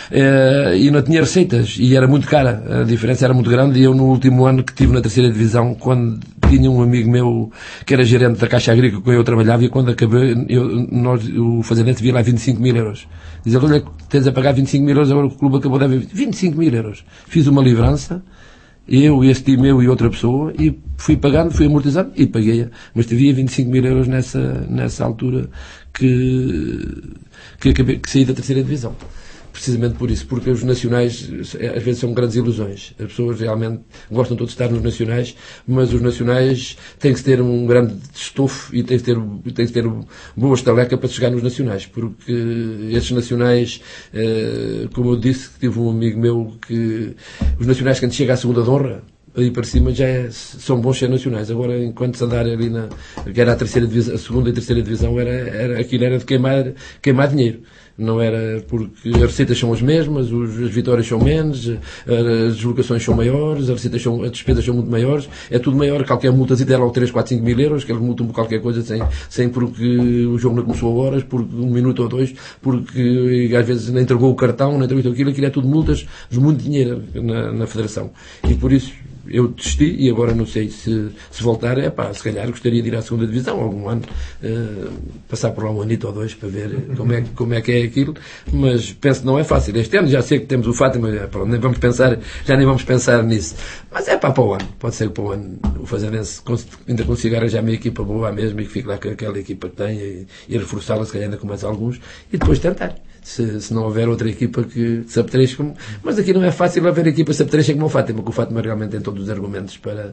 e não tinha receitas, e era muito cara, a diferença era muito grande, e eu no último ano que estive na 3ª divisão, quando tinha um amigo meu que era gerente da Caixa Agrícola com quem eu trabalhava, e quando acabei, o Fazendense via lá 25 mil euros. Diz ele, olha, tens a pagar 25 mil euros, agora o clube acabou de haver 25 mil euros. Fiz uma livrança, eu, este time meu e outra pessoa, e fui pagando, fui amortizando e paguei-a. Mas havia 25 mil euros nessa altura que saí da 3ª divisão. Precisamente por isso, porque os nacionais às vezes são grandes ilusões. As pessoas realmente gostam todos de estar nos nacionais, mas os nacionais têm que ter um grande estofo e têm que ter boa estaleca para chegar nos nacionais, porque esses nacionais, como eu disse, tive um amigo meu que os nacionais, quando chega à segunda de honra, aí para cima já são bons ser nacionais. Agora, enquanto se andar ali que era a 3ª divisão, a 2ª e 3ª divisão, aquilo era de queimar dinheiro. Não era porque as receitas são as mesmas, as vitórias são menos, as deslocações são maiores, as despesas são muito maiores, é tudo maior. Qualquer multa se der logo 3, 4, 5 mil euros, que eles multam por qualquer coisa sem porque o jogo não começou a horas, por 1 minuto ou 2, porque às vezes não entregou o cartão, não entregou aquilo é tudo multas de muito dinheiro na Federação. E por isso eu desisti e agora não sei se voltar, se calhar gostaria de ir à 2ª divisão algum ano, passar por lá um anito ou 2 para ver como é que é aquilo, mas penso que não é fácil. Este ano já sei que temos o Fátima, já nem vamos pensar nisso, mas para o ano, pode ser que para o ano o Fazendense ainda consiga arranjar uma equipa boa mesmo e que fique lá com aquela equipa que tem e reforçá-la, se calhar ainda com mais alguns, e depois tentar. Se não houver outra equipa que se apetreche como... Mas aqui não é fácil haver equipa que se apetreche como o Fátima, porque o Fátima realmente tem todos os argumentos para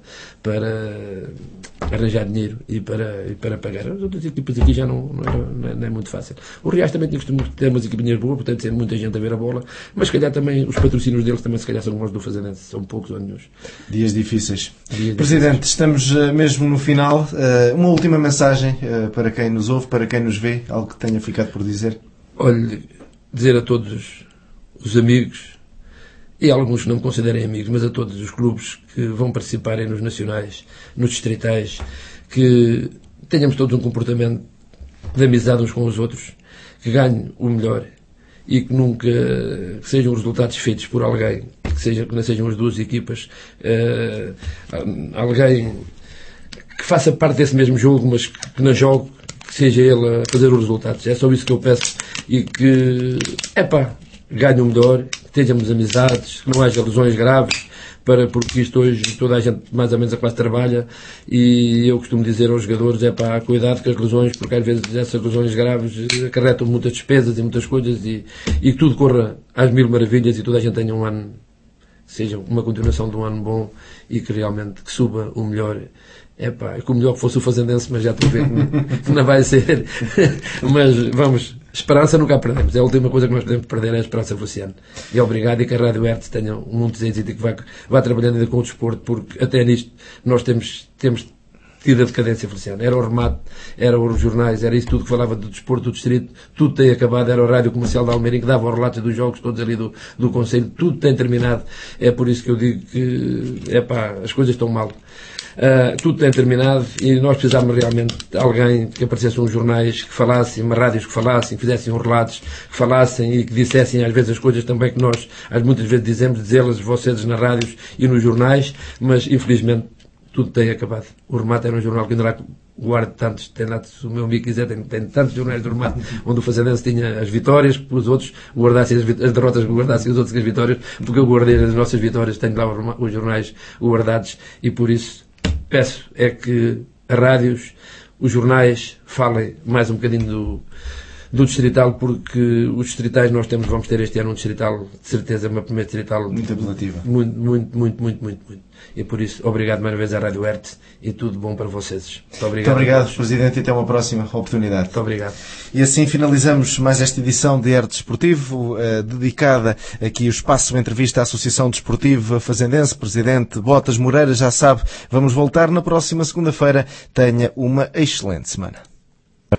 arranjar dinheiro e para pagar. As outras equipas aqui já não é muito fácil. O Riacho também tem costume ter umas equipinhas boas, portanto tem muita gente a ver a bola, mas se calhar também os patrocínios deles também se calhar são como os do Fazendense, são poucos ou nenhum. Dias difíceis. Presidente, estamos mesmo no final. Uma última mensagem para quem nos ouve, para quem nos vê, algo que tenha ficado por dizer? Olha, dizer a todos os amigos, e alguns que não me considerem amigos, mas a todos os clubes que vão participarem nos nacionais, nos distritais, que tenhamos todos um comportamento de amizade uns com os outros, que ganhem o melhor e que nunca que sejam os resultados feitos por alguém, que não sejam as duas equipas, alguém que faça parte desse mesmo jogo, mas que não jogue, que seja ele a fazer os resultados. É só isso que eu peço e que, ganhe o melhor, que tenhamos amizades, que não haja lesões graves, porque isto hoje toda a gente, mais ou menos a classe trabalha, e eu costumo dizer aos jogadores, cuidado com as lesões, porque às vezes essas lesões graves acarretam muitas despesas e muitas coisas, e que tudo corra às mil maravilhas e toda a gente tenha um ano, seja uma continuação de um ano bom e que realmente que suba o melhor. Que o melhor que fosse o Fazendense, mas já estou a ver que não vai ser. Mas vamos, esperança nunca perdemos. É a última coisa que nós podemos perder, é a esperança Feliciano. E obrigado, e que a Rádio Hertz tenha um monte de êxito e que vá trabalhando ainda com o desporto, porque até nisto nós temos tido a decadência, Feliciano. Era o remate, era os jornais, era isso tudo que falava do desporto, do distrito, tudo tem acabado. Era o Rádio Comercial de Almeirim que dava os relatos dos jogos todos ali do Conselho, tudo tem terminado. É por isso que eu digo que as coisas estão mal. Tudo tem terminado e nós precisávamos realmente de alguém que aparecesse uns jornais que falassem, umas rádios que falassem, que fizessem uns relatos, que falassem e que dissessem às vezes as coisas também que nós muitas vezes dizê-las vocês nas rádios e nos jornais, mas infelizmente tudo tem acabado. O remate era um jornal que ainda lá guardo tantos, tem lá, se o meu amigo quiser, tem tantos jornais do Ormato, onde o Fazendense tinha as vitórias, que os outros guardassem as derrotas, que guardassem os outros as vitórias, porque eu guardei as nossas vitórias, tenho lá os jornais guardados, e por isso peço é que as rádios, os jornais, falem mais um bocadinho do distrital, porque os distritais vamos ter este ano um distrital, de certeza, uma primeira distrital muito apelativa. Muito. E por isso, obrigado mais uma vez à Rádio Hertz e tudo bom para vocês. Muito obrigado. Muito obrigado, Presidente, e até uma próxima oportunidade. Muito obrigado. E assim finalizamos mais esta edição de Hertz Desportivo, dedicada aqui o espaço de entrevista à Associação Desportiva Fazendense. Presidente Botas Moreira, já sabe, vamos voltar na próxima segunda-feira. Tenha uma excelente semana.